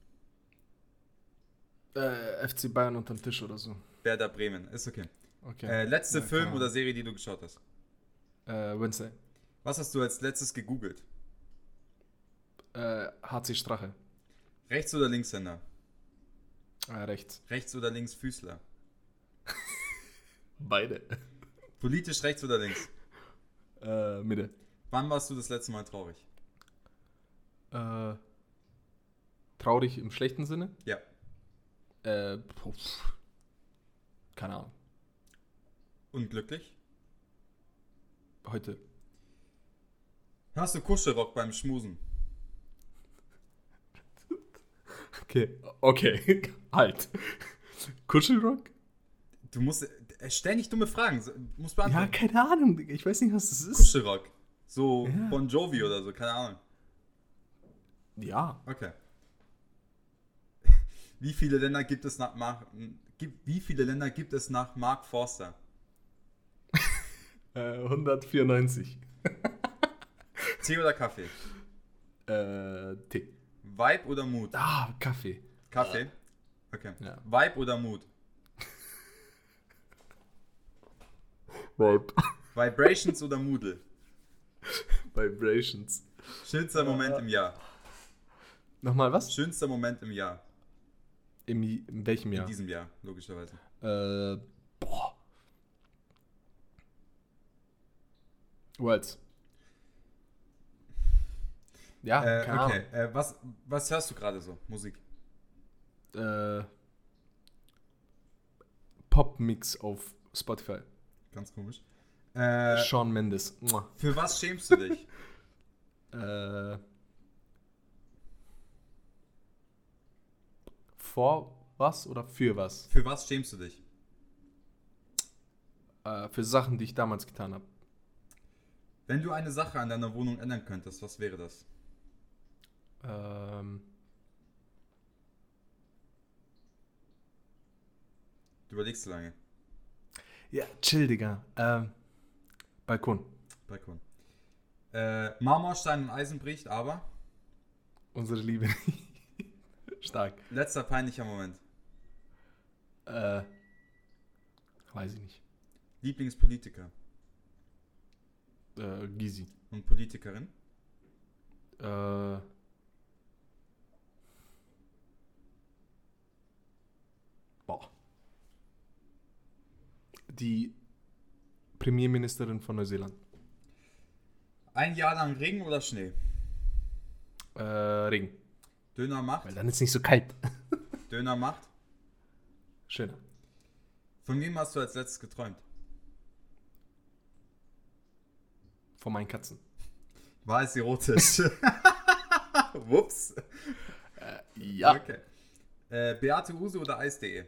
FC Bayern unterm Tisch oder so. Werder Bremen, ist okay. Letzte Ja, Film oder Serie, die du geschaut hast? Wednesday. Was hast du als letztes gegoogelt? HC Strache. Rechts- oder Linkshänder? Rechts. Rechts- oder Linksfüßler? Beide. Politisch rechts oder links? Mitte. Wann warst du das letzte Mal traurig? Traurig im schlechten Sinne? Ja. Keine Ahnung. Unglücklich. Heute. Hörst du Kuschelrock beim Schmusen? Okay. Halt. Kuschelrock? Du musst... Stell nicht dumme Fragen. Du musst Ja, beantworten. keine Ahnung, Digga. Ich weiß nicht, was das ist. Kuschelrock. So Ja. Bon Jovi oder so, keine Ahnung. Ja. Okay. Wie viele Länder gibt es nach Mark Forster? 194. Tee oder Kaffee? Tee. Vibe oder Mood? Kaffee. Kaffee? Okay. Ja. Vibe oder Mood? Vibe. Vibrations oder Moodle? Vibrations. Schönster Moment im Jahr. Nochmal was? Schönster Moment im Jahr. In welchem Jahr? In diesem Jahr, logischerweise. Boah. Worlds. Ja, keine Ahnung. Okay. Was hörst du gerade so? Musik? Pop-Mix auf Spotify. Ganz komisch. Shawn Mendes. Für was schämst du dich? Vor was oder für was? Für was schämst du dich? Für Sachen, die ich damals getan habe. Wenn du eine Sache an deiner Wohnung ändern könntest, was wäre das? Du überlegst zu lange. Ja, chill, Digga. Balkon. Balkon. Marmorstein und Eisen bricht, aber Unsere Liebe. Stark. letzter peinlicher Moment. Weiß ich nicht. Lieblingspolitiker Gysi. und Politikerin? Boah. Die Premierministerin von Neuseeland. Ein Jahr lang Regen oder Schnee? Regen. Döner macht? Weil dann ist es nicht so kalt. Döner macht? Schöner. Von wem hast du als letztes geträumt? Von meinen Katzen. War es erotisch? Whoops. Ja. Okay. Beate Use oder Eis.de?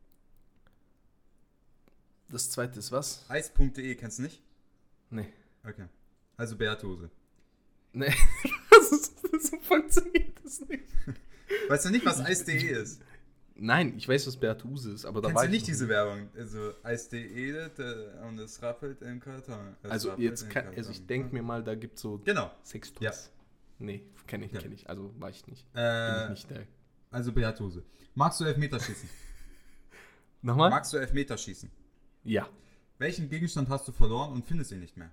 Das zweite ist was? Eis.de, kennst du nicht? Nee. Okay. Also Beate Use. Nee. So funktioniert das nicht. Weißt du nicht, was Eis.de ist? Nein, ich weiß, was Beate Use ist, aber da Kennst war du ich nicht noch diese Werbung? Also Eis.de und es rappelt im Karton. Also jetzt ich denke mir mal, da gibt es so Genau. Sextoys. Ja. Nee, kenne ich, Ja. kenn ich. Also war ich nicht. Bin ich nicht der. Also Beate Use. Magst du Elfmeterschießen? Nochmal? Magst du Elfmeterschießen? Ja. Welchen Gegenstand hast du verloren und findest ihn nicht mehr?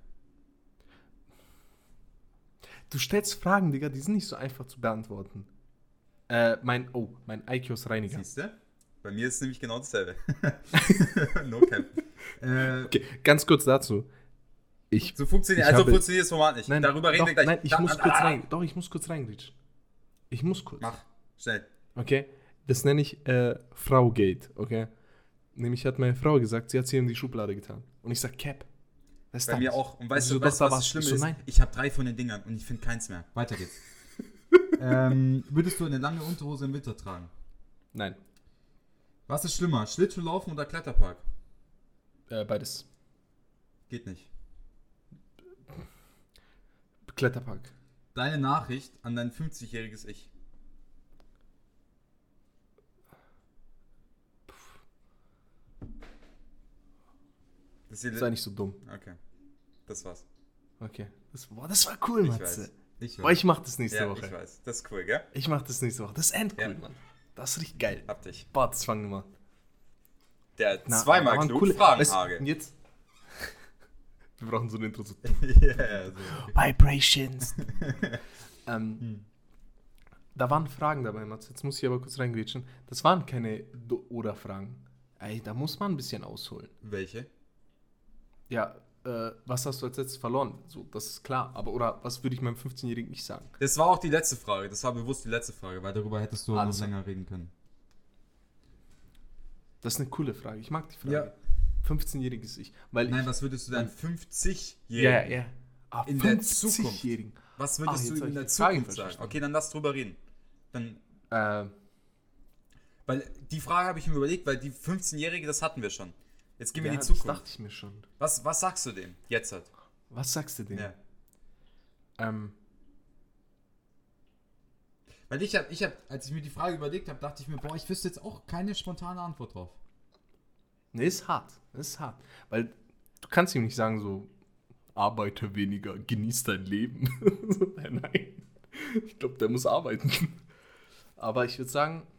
Du stellst Fragen, Digga, die sind nicht so einfach zu beantworten. Mein IQ ist Reiniger. Siehst du? Bei mir ist es nämlich genau dasselbe. No cap. Okay, ganz kurz dazu. So funktioniert das Format nicht. Nein, Darüber reden doch, wir gleich. Nein, ich muss kurz rein. Doch, ich muss kurz reingritschen. Ich muss kurz. Mach, schnell. Okay? Das nenne ich Frau-Gate, okay? Nämlich hat meine Frau gesagt, sie hat sie in die Schublade getan. Und ich sag, Cap. Das ist Bei mir deins. auch. Und weißt so, du, was da das Schlimme Ich so, ist? nein. Ich habe 3 von den Dingern und ich finde keins mehr. Weiter geht's. Würdest du eine lange Unterhose im Winter tragen? Nein. Was ist schlimmer, Schlittschuhlaufen oder Kletterpark? Beides. Geht nicht. Kletterpark. Deine Nachricht an dein 50-jähriges Ich. Sei nicht so dumm. Okay. Das war's. Okay. Das war cool, Ich Matze. weiß. Ich Boah, ich mach das nächste ja, Woche. ich weiß. Das ist cool, gell? Ich mach das nächste Woche. Das ist endcool, Ja. Mann. Das ist richtig geil. Hab dich. Boah, das fangen wir mal. Der Na, zweimal aber klug coole- Fragenhage. Und jetzt? Wir brauchen so ein Intro. So. Yeah, so. Vibrations. Da waren Fragen dabei, Mats. Jetzt muss ich aber kurz reingrätschen. Das waren keine Oder-Fragen. Ey, da muss man ein bisschen ausholen. Welche? Ja, was hast du als letztes verloren? So, das ist klar. Aber, oder was würde ich meinem 15-Jährigen nicht sagen? Das war auch die letzte Frage. Das war bewusst die letzte Frage, weil darüber hättest du noch Also. länger reden können. Das ist eine coole Frage. Ich mag die Frage. Ja. 15-jähriges Ich. Weil Nein, was würdest du dann 50-Jährigen ja. in der Zukunft? 50-jährigen. Was würdest du jetzt ihm in hab der ich die Frage Zukunft sagen? verstanden. Okay, dann lass drüber reden. Dann, Äh, weil die Frage habe ich mir überlegt, weil die 15-Jährige, das hatten wir schon. Jetzt gehen wir in die das Zukunft. dachte ich mir schon. Was sagst du dem jetzt halt? Was sagst du denen? Ja. Weil als ich mir die Frage überlegt habe, dachte ich mir, boah, ich wüsste jetzt auch keine spontane Antwort drauf. Nee, ist hart. Weil du kannst ihm nicht sagen so, arbeite weniger, genieß dein Leben. So, nein. Ich glaube, der muss arbeiten. Aber ich würde sagen,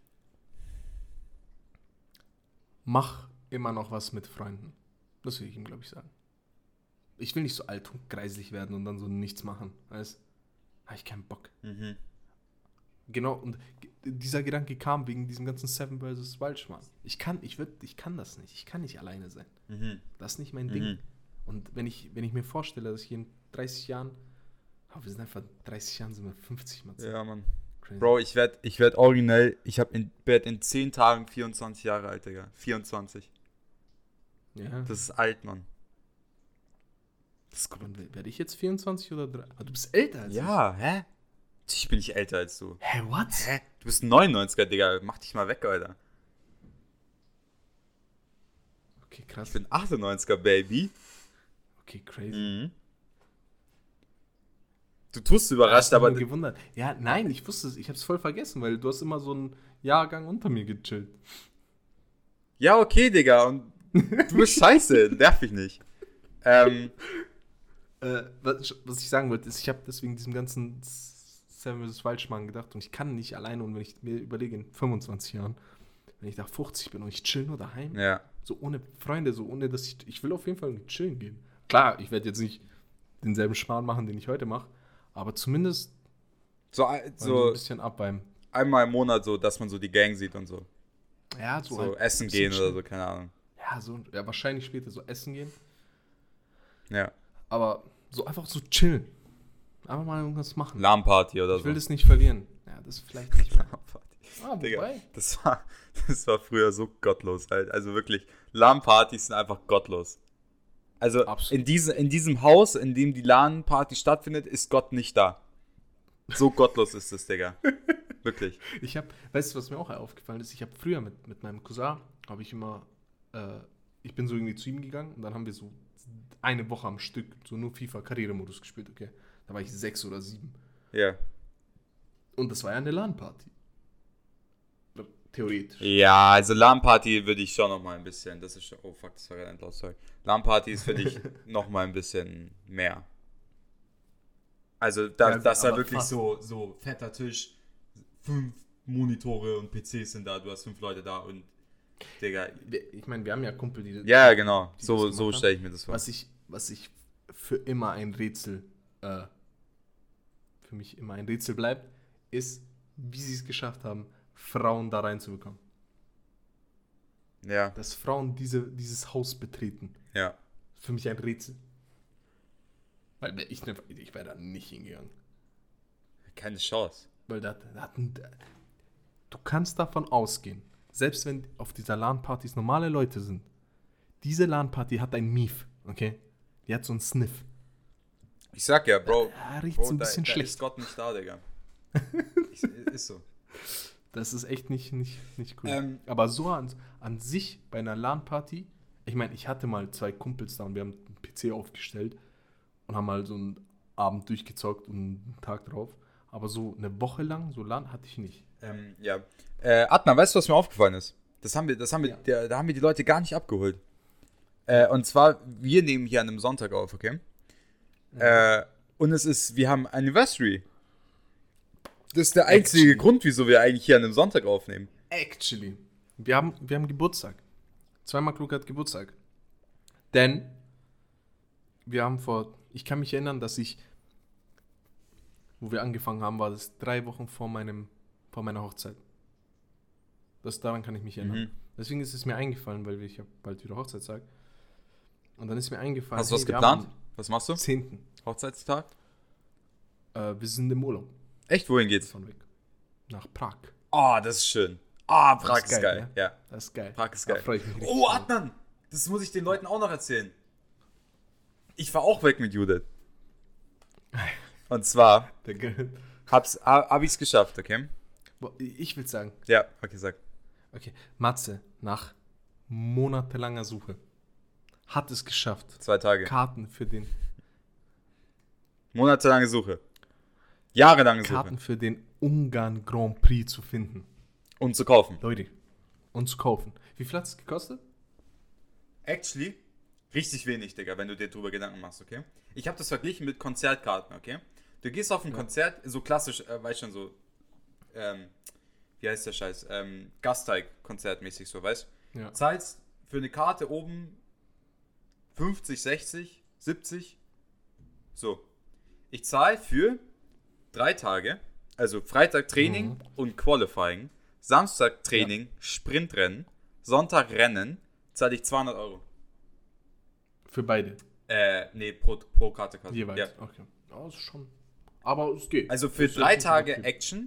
mach immer noch was mit Freunden. Das will ich ihm, glaube ich, sagen. Ich will nicht so alt und greislich werden und dann so nichts machen. Weißt? Habe ich keinen Bock. Mhm. Genau, und dieser Gedanke kam wegen diesem ganzen Seven vs. Wildschwein. Ich kann das nicht. Ich kann nicht alleine sein. Mhm. Das ist nicht mein Ding. Und wenn ich mir vorstelle, dass ich in 30 Jahren, wir sind einfach 30 Jahren, sind wir 50 Mal. Ja, Mann. Crazy. Bro, ich werd originell, werd in 10 Tagen 24 Jahre alt, Digga. 24. Ja. Das ist alt, Mann. Das ist gut. Werde ich jetzt 24 oder 3? Ah, du bist älter als ich. Ja, hä? Ich bin nicht älter als du. Hä, what? Hä? Du bist ein 99er, Digga. Mach dich mal weg, Alter. Okay, krass. Ich bin 98er, Baby. Okay, crazy. Mhm. Du tust überrascht, aber... gewundert. Ja, nein, ich wusste es. Ich hab's voll vergessen, weil du hast immer so einen Jahrgang unter mir gechillt. Ja, okay, Digga. Und du bist scheiße. Nerv mich nicht. Was ich sagen wollte, ist, ich habe deswegen diesem ganzen Seven vs. Wildschwein gedacht und ich kann nicht alleine, und wenn ich mir überlege, in 25 Jahren, wenn ich da 50 bin und ich chill nur daheim, Ja. so ohne Freunde, so ohne, dass ich will auf jeden Fall chillen gehen. Klar, ich werde jetzt nicht denselben Schmarrn machen, den ich heute mache, aber zumindest So ein bisschen ab beim, einmal im Monat so, dass man so die Gang sieht und so. ja, So halt essen ein bisschen gehen oder chill. so, keine Ahnung. Ja, wahrscheinlich später so essen gehen, Ja. aber so einfach so chillen. Einfach mal irgendwas machen. LAN-Party oder Ich will so. das nicht verlieren. Ja, das vielleicht nicht mehr. Ah, Digga, wobei. das war früher so gottlos halt. Also wirklich, LAN-Partys sind einfach gottlos. Also Absolut. in diesem Haus, in dem die LAN-Party stattfindet, ist Gott nicht da. So gottlos ist es, Digga. Wirklich. Weißt du, was mir auch aufgefallen ist? Ich habe früher mit meinem Cousin, ich bin so irgendwie zu ihm gegangen und dann haben wir so eine Woche am Stück so nur FIFA-Karrieremodus gespielt, okay? Da war ich 6 oder 7. Ja. Und das war ja eine LAN-Party. Theoretisch. Ja, also LAN-Party würde ich schon nochmal ein bisschen, das ist schon, oh fuck, das war gerade endlos, sorry. LAN-Party ist für dich nochmal ein bisschen mehr. Also, das ist ja wirklich fast. so fetter Tisch, 5 Monitore und PCs sind da, du hast 5 Leute da und, Digga. Ich meine, wir haben ja Kumpel, die... Ja, genau, die so das gemacht stelle ich mir das vor. Was ich für immer ein Rätsel, für mich immer ein Rätsel bleibt, ist, wie sie es geschafft haben, Frauen da reinzubekommen. Ja, Dass Frauen dieses Haus betreten. ja. Für mich ein Rätsel. Weil ich wäre da nicht hingegangen. Keine Chance. Weil du kannst davon ausgehen, selbst wenn auf dieser LAN-Partys normale Leute sind, diese LAN-Party hat ein Mief, okay? Die hat so einen Sniff. Ich sag ja, Bro, Da riecht's ein bisschen da schlecht. ist Gott nicht da, Digga. Ist so. Das ist echt nicht cool. Aber Aber so an sich bei einer LAN-Party, ich meine, ich hatte mal 2 Kumpels da und wir haben einen PC aufgestellt und haben mal so einen Abend durchgezockt und einen Tag drauf. Aber so eine Woche lang, so LAN hatte ich nicht. ja. Adnan, weißt du, was mir aufgefallen ist? Da haben wir die Leute gar nicht abgeholt. Und zwar, wir nehmen hier an einem Sonntag auf, okay? Und wir haben Anniversary. Das ist der einzige Grund, wieso wir eigentlich hier an einem Sonntag aufnehmen. Actually. Wir haben Geburtstag. Zweimal Klug hat Geburtstag. Denn wir haben ich kann mich erinnern, dass wo wir angefangen haben, war das 3 Wochen vor meiner Hochzeit. Daran kann ich mich erinnern. Deswegen ist es mir eingefallen, weil ich habe bald wieder Hochzeitstag. Und dann ist mir eingefallen. Hast du was geplant? Was machst du? 10. Hochzeitstag? Wir sind im Urlaub. Echt? Wohin geht's? Von weg. Nach Prag. Oh, das ist schön. Ah, Prag ist geil. Ne? Ja. Das ist geil. Prag ist Da geil. freue ich mich richtig Oh, drauf. Adnan! Das muss ich den Leuten auch noch erzählen. Ich war auch weg mit Judith. Und zwar hab ich's geschafft, okay? Ich will sagen. Ja, okay, sag. Okay, Matze, nach monatelanger Suche, hat es geschafft, 2 Tage. Karten für den Monatelange Suche. Jahrelange Suche. Karten für den Ungarn Grand Prix zu finden. Und zu kaufen. Leute, und zu kaufen. Wie viel hat es gekostet? Actually, richtig wenig, Digga, wenn du dir drüber Gedanken machst, okay? Ich habe das verglichen mit Konzertkarten, okay? Du gehst auf ein Konzert, so klassisch, weißt schon, so, wie heißt der Scheiß? Gasteig-Konzertmäßig, so, weißt du? Ja. Zahlst für eine Karte oben 50, 60, 70. So. Ich zahle für 3 Tage, also Freitag Training und Qualifying, Samstag Training, Sprintrennen, Sonntag Rennen, zahle ich 200 Euro. Für beide? Nee, pro Karte quasi. Jeweils, ja. Okay. Ja, ist schon. Aber es geht. Also für Das ist 3 ja Tage okay. Action,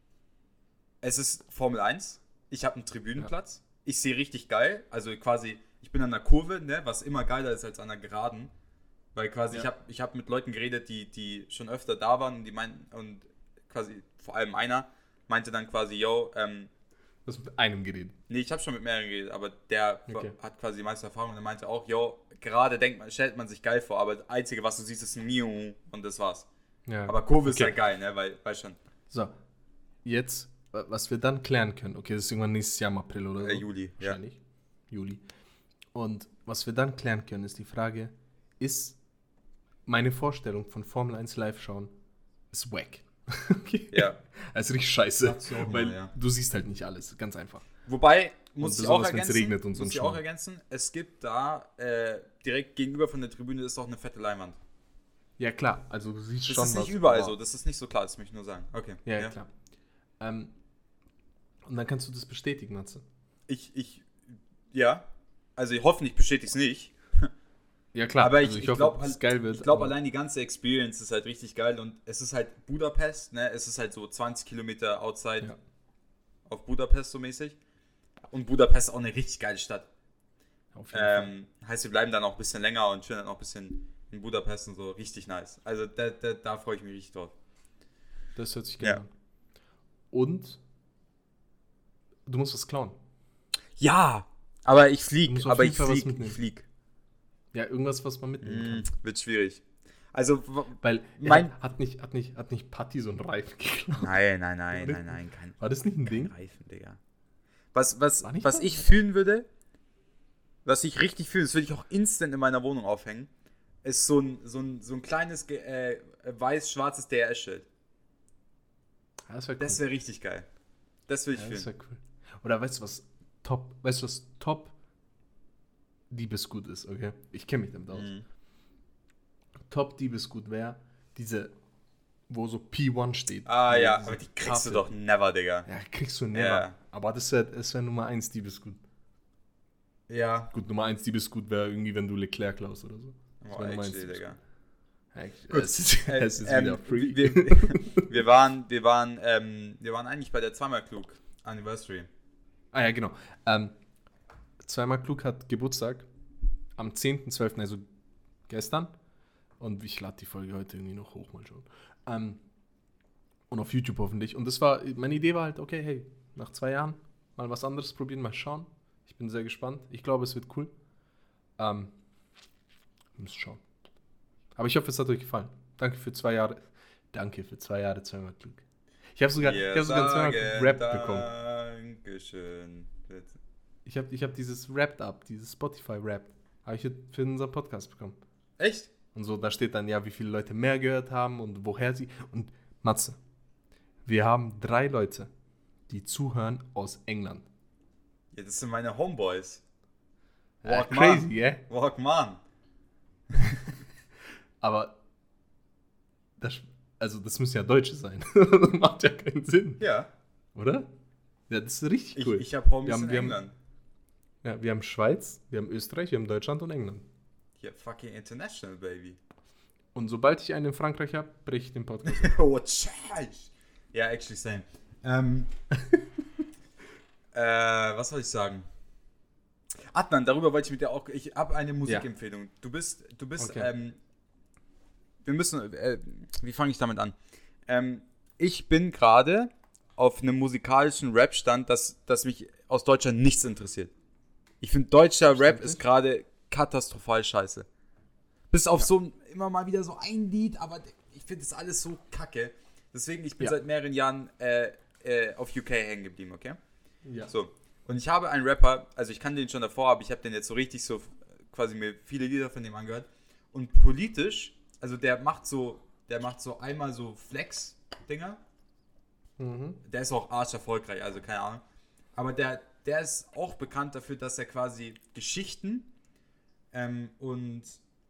es ist Formel 1, ich habe einen Tribünenplatz, ich sehe richtig geil, also quasi, ich bin an der Kurve, ne, was immer geiler ist als an der Geraden, weil quasi ich hab mit Leuten geredet, die schon öfter da waren und die meinten, und quasi, vor allem einer, meinte dann quasi, yo, Du hast mit einem geredet. nee, ich habe schon mit mehreren geredet, aber der hat quasi die meiste Erfahrung und er meinte auch, yo, gerade stellt man sich geil vor, aber das Einzige, was du siehst, ist ein Miu und das war's. Ja. Aber Kurve ist halt geil, ne, weil schon. So, jetzt, was wir dann klären können, okay, das ist irgendwann nächstes Jahr im April oder so. Juli, ja. Wahrscheinlich. Juli. Und was wir dann klären können, ist die Frage, ist meine Vorstellung von Formel 1 live schauen, ist wack. Okay. Ja. Also richtig scheiße, Sagst du auch mal, weil ja. du siehst halt nicht alles, ganz einfach. Wobei, muss ich auch besonders, wenn's ergänzen, regnet und so ein muss ich auch Schmarrn. ergänzen, es gibt da, direkt gegenüber von der Tribüne ist auch eine fette Leinwand. Ja klar, also du siehst Das schon ist nicht was, überall aber- so, das ist nicht so klar, das möchte ich nur sagen. Okay. Ja, klar. Und dann kannst du das bestätigen, Matze. Ja, also hoffentlich bestätige ich es nicht. Ja klar, Aber also ich hoffe, glaube, dass es geil wird. ich glaube, aber- allein die ganze Experience ist halt richtig geil und es ist halt Budapest, ne? Es ist halt so 20 Kilometer outside Ja. auf Budapest so mäßig. Und Budapest ist auch eine richtig geile Stadt. Auf jeden Fall. Heißt, wir bleiben dann auch ein bisschen länger und chillen dann auch ein bisschen in Budapest und so. Richtig nice. Also da freue ich mich richtig drauf. Das hört sich geil Ja. an. Und du musst was klauen. Ja, aber ich Du flieg. musst auf Aber jeden ich Fall was flieg. mitnehmen. Ich flieg. Ja, irgendwas, was man mitnehmen kann. Wird schwierig. Also, Weil hat nicht Patti so einen Reifen geklaut? nein, kein War das nicht ein Ding? Reifen, Digga. Was nicht ich das? fühlen würde, was ich richtig fühle, das würde ich auch instant in meiner Wohnung aufhängen, ist so ein kleines weiß-schwarzes DRS-Schild. Ja, das wäre cool. Das wäre richtig geil. Das würde ich Ja, das fühlen. wär cool. Oder weißt du, was top Diebesgut ist, okay? Ich kenne mich damit aus. Top Diebesgut wäre diese, wo so P1 steht. Ah ja, Diese aber die kriegst Tafel. du doch never, Digga. Ja, kriegst du never. Ja. Aber das wär Nummer 1 Diebesgut. Ja. Gut, Nummer 1 Diebesgut wäre irgendwie, wenn du Leclerc klaust oder so. Das Oh, wär Nummer 1 actually, Diebesgut. Digga. Ja, Gut. es ist wieder free. Wir waren eigentlich bei der zweimal klug Anniversary. Ah ja, genau. Zweimal klug hat Geburtstag am 10.12., also gestern. Und ich lade die Folge heute irgendwie noch hoch, mal schauen. Und auf YouTube hoffentlich. Und meine Idee war halt, okay, hey, nach 2 Jahren mal was anderes probieren, mal schauen. Ich bin sehr gespannt. Ich glaube, es wird cool. Wir müssen schauen. Aber ich hoffe, es hat euch gefallen. Danke für 2 Jahre. Danke für 2 Jahre zweimal klug. Ich habe sogar zweimal klug Rap bekommen. Dankeschön. Ich hab dieses Wrapped-Up, dieses Spotify-Rap, habe ich für unseren Podcast bekommen. Echt? Und so, da steht dann ja, wie viele Leute mehr gehört haben und woher sie. Und Matze, wir haben 3 Leute, die zuhören aus England. Ja, das sind meine Homeboys. Ja, crazy, gell? Walkman. Aber das müssen ja Deutsche sein. Das macht ja keinen Sinn, Ja. oder? Ja, das ist richtig cool. Ich habe Homies in wir haben- England. Ja, wir haben Schweiz, wir haben Österreich, wir haben Deutschland und England. Ja, fucking international, baby. Und sobald ich einen in Frankreich habe, breche ich den Podcast. Oh, scheiße. Ja, actually same. Was soll ich sagen? Adnan, darüber wollte ich mit dir auch... Ich habe eine Musikempfehlung. Du bist Okay. Wir müssen... wie fange ich damit an? Ich bin gerade auf einem musikalischen Rap-Stand, dass mich aus Deutschland nichts interessiert. Ich finde, deutscher Rap ist gerade katastrophal scheiße. Bis auf immer mal wieder so ein Lied, aber ich finde das alles so kacke. Deswegen, ich bin seit mehreren Jahren auf UK hängen geblieben, okay? Ja. So. Und ich habe einen Rapper, also ich kannte den schon davor, aber ich habe den jetzt so richtig so quasi mir viele Lieder von dem angehört. Und politisch, also der macht so einmal so Flex-Dinger. Der ist auch arsch erfolgreich, also keine Ahnung. Aber der ist auch bekannt dafür, dass er quasi Geschichten und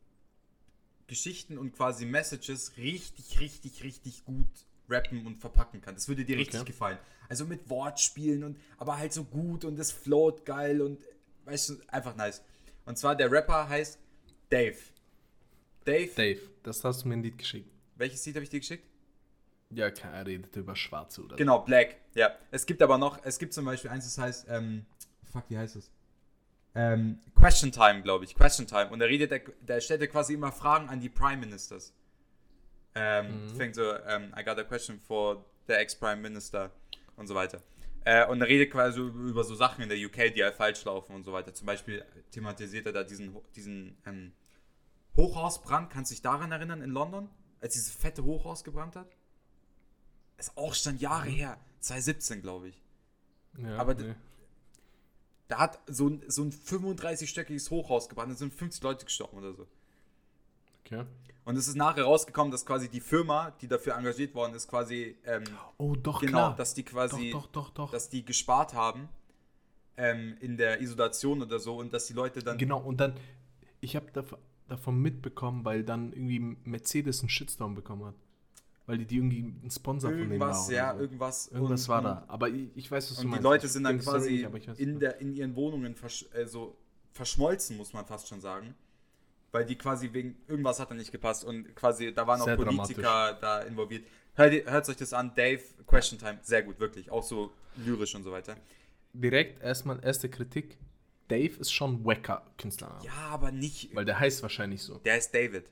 quasi Messages richtig gut rappen und verpacken kann. Das würde dir richtig gefallen. Also mit Wortspielen aber halt so gut und es float geil und weißt du, einfach nice. Und zwar der Rapper heißt Dave. Dave, das hast du mir ein Lied geschickt. Welches Lied habe ich dir geschickt? Ja, er redet über Schwarze oder Genau, Black. Ja. Es gibt zum Beispiel eins, das heißt, wie heißt es? Question Time, glaube ich. Question Time. Und der stellt ja quasi immer Fragen an die Prime Ministers. Fängt so, I got a question for the ex-Prime Minister und so weiter. Und er redet quasi über so Sachen in der UK, die halt falsch laufen und so weiter. Zum Beispiel thematisiert er da diesen Hochhausbrand. Kannst du dich daran erinnern in London? Als dieses fette Hochhaus gebrannt hat? Ist auch schon Jahre her. 2017, glaube ich. Ja, aber da hat so ein 35-stöckiges Hochhaus gebrannt. Da sind 50 Leute gestorben oder so. Okay. Und es ist nachher rausgekommen, dass quasi die Firma, die dafür engagiert worden ist, quasi... klar. Dass die quasi... Doch. Dass die gespart haben in der Isolation oder so und dass die Leute dann... Genau, und dann... Ich habe davon mitbekommen, weil dann irgendwie Mercedes einen Shitstorm bekommen hat. Weil die irgendwie ein Sponsor von denen war. Irgendwas. Irgendwas war da. Aber ich weiß, was du meinst. Und die Leute sind dann quasi in ihren Wohnungen verschmolzen, muss man fast schon sagen. Weil die quasi wegen irgendwas hat da nicht gepasst und quasi da waren auch Politiker da involviert. Hört euch das an, Dave, Question Time, sehr gut, wirklich. Auch so lyrisch und so weiter. Direkt erste Kritik. Dave ist schon wacker Künstler. Ja, aber nicht... Weil der heißt wahrscheinlich so. Der ist David.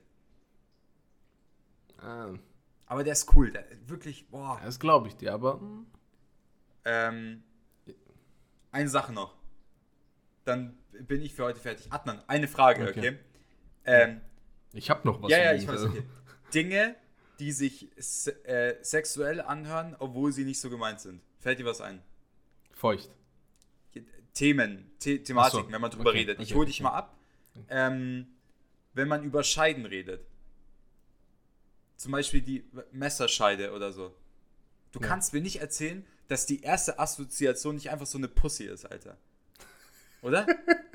Ah. Aber der ist cool, der wirklich, boah. Das glaube ich dir, aber... Eine Sache noch. Dann bin ich für heute fertig. Adnan, eine Frage, okay? Ich habe noch was. Ja, ich weiß, okay. Dinge, die sich sexuell anhören, obwohl sie nicht so gemeint sind. Fällt dir was ein? Feucht. Thematiken, wenn man drüber redet. Ich hole dich mal ab. Wenn man über Scheiden redet. Zum Beispiel die Messerscheide oder so. Du kannst mir nicht erzählen, dass die erste Assoziation nicht einfach so eine Pussy ist, Alter. Oder?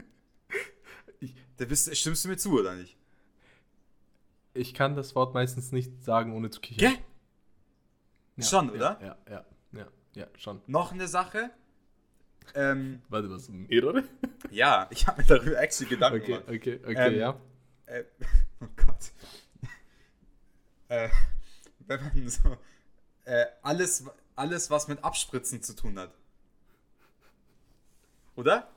Stimmst du mir zu, oder nicht? Ich kann das Wort meistens nicht sagen, ohne zu kichern. Gell? Ja, schon, oder? Ja, schon. Noch eine Sache. Warte, was? Mehrere? Ja, ich habe mir darüber actually Gedanken gemacht. Okay, ja. Oh Gott. Wenn man so alles, was mit Abspritzen zu tun hat. Oder?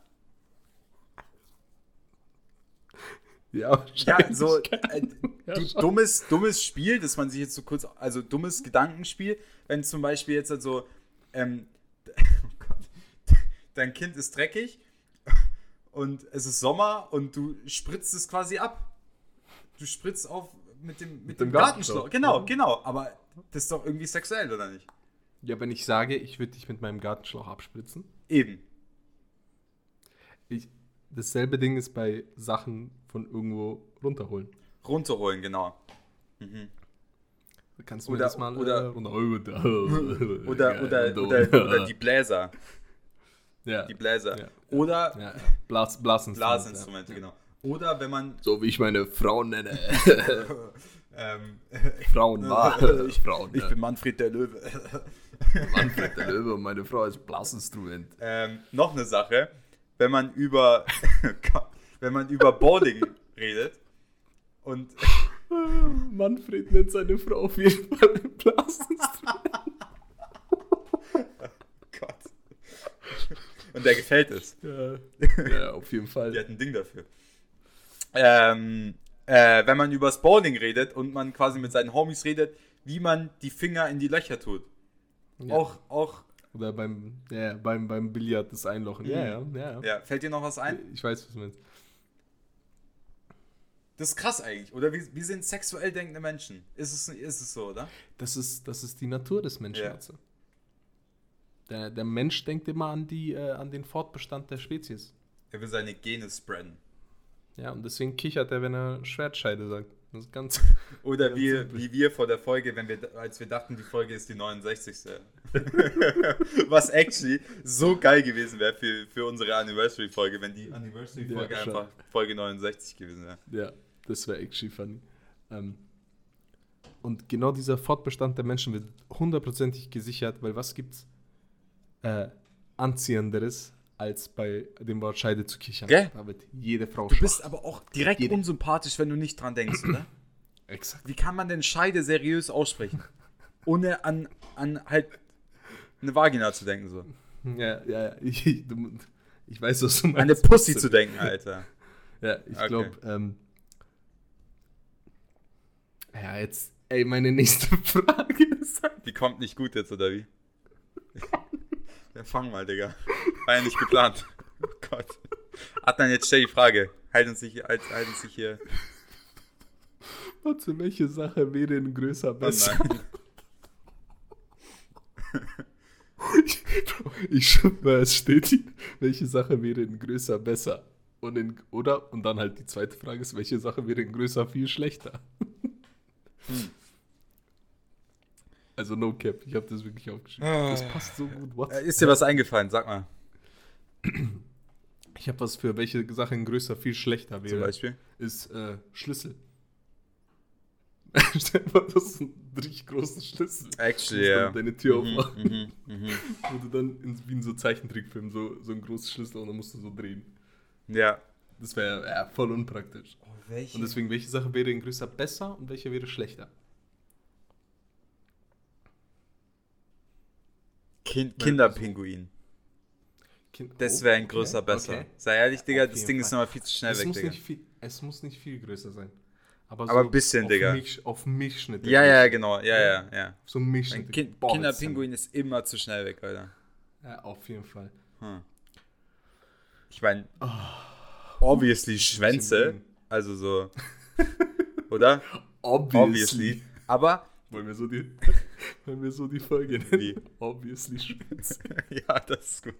Ja, so dummes Spiel, dass man sich jetzt so kurz, also dummes Gedankenspiel, wenn zum Beispiel jetzt halt so, oh Gott, dein Kind ist dreckig und es ist Sommer und du spritzt es quasi ab. Du spritzt auf mit dem Gartenschlauch. Genau, aber das ist doch irgendwie sexuell, oder nicht? Ja, wenn ich sage, ich würde dich mit meinem Gartenschlauch abspritzen. Eben. Dasselbe Ding ist bei Sachen von irgendwo runterholen. Runterholen, genau. Mhm. Kannst du mir das mal oder die Bläser. Ja. Die Bläser. Ja. Ja. Blasinstrumente. Blasinstrumente, genau. Oder wenn man... So wie ich meine Frau nenne. Frauen war. Ich bin Manfred der Löwe. Manfred der Löwe und meine Frau ist Blasinstrument. Noch eine Sache. Wenn man über Bowling redet und Manfred nennt seine Frau auf jeden Fall ein Blasinstrument. Gott. Und der gefällt es. Ja, auf jeden Fall. Der hat ein Ding dafür. Wenn man über das Bowling redet und man quasi mit seinen Homies redet, wie man die Finger in die Löcher tut. Ja. Auch. Oder beim Billard das Einlochen. Ja, fällt dir noch was ein? Ich weiß, was du meinst. Das ist krass eigentlich. Oder wie sind sexuell denkende Menschen? Ist es so, oder? Das ist die Natur des Menschen. Ja. Also. Der Mensch denkt immer an den Fortbestand der Spezies. Er will seine Gene spreaden. Ja, und deswegen kichert er, wenn er Schwertscheide sagt. Das ist ganz. Oder ganz wie wir vor der Folge, als wir dachten, die Folge ist die 69. Was actually so geil gewesen wäre für unsere Anniversary-Folge, wenn die Anniversary-Folge einfach Folge 69 gewesen wäre. Ja, das wäre actually funny. Und genau dieser Fortbestand der Menschen wird hundertprozentig gesichert, weil was gibt's Anziehenderes, als bei dem Wort Scheide zu kichern? Gell? Da wird jede Frau Du bist aber auch direkt unsympathisch, wenn du nicht dran denkst, oder? Exakt. Wie kann man denn Scheide seriös aussprechen? Ohne an halt eine Vagina zu denken, so. Ja, ich weiß, was du meinst. An eine Pussy zu denken, Alter. Ja, ich glaube, jetzt, meine nächste Frage ist halt, Die kommt nicht gut jetzt, oder wie? Ja, fang mal, Digga. War ja nicht geplant. Oh Gott. Adnan, jetzt stell die Frage. Halten sich hier. warte, welche Sache wäre denn größer besser? Nein. Ich schwöre, es steht hier, welche Sache wäre denn größer besser? Und dann halt die zweite Frage ist, welche Sache wäre denn größer viel schlechter? Also no cap, ich habe das wirklich aufgeschrieben. Das passt so gut. Ist dir was eingefallen? Sag mal. Ich habe was für welche Sache in größer viel schlechter wäre. Zum Beispiel? Ist Schlüssel. Stell dir mal, das ist ein richtig großer Schlüssel. Actually, du musst ja. dann deine Tür aufmachen. Wo du dann wie in so Zeichentrickfilm so ein großes Schlüssel und dann musst du so drehen. Ja. Das wäre voll unpraktisch. Oh, welche? Und deswegen, welche Sache wäre in größer besser und welche wäre schlechter? Kinderpinguin. Das wäre ein größer besser. Okay. Sei ehrlich, Digga, das Ding ist nochmal viel zu schnell weg, Digga. Es muss nicht viel größer sein. Aber so ein bisschen, Digga. Auf Milchschnitt. Ja, genau. Ja. So ein Milchschnitt. Kinderpinguin ist immer zu schnell weg, Alter. Ja, auf jeden Fall. Ich meine, obviously Schwänze. Also so. Oder? Obviously. Aber. Wollen wir so die Folge nennen? Wie? Obviously Schwänze. Ja, das ist gut.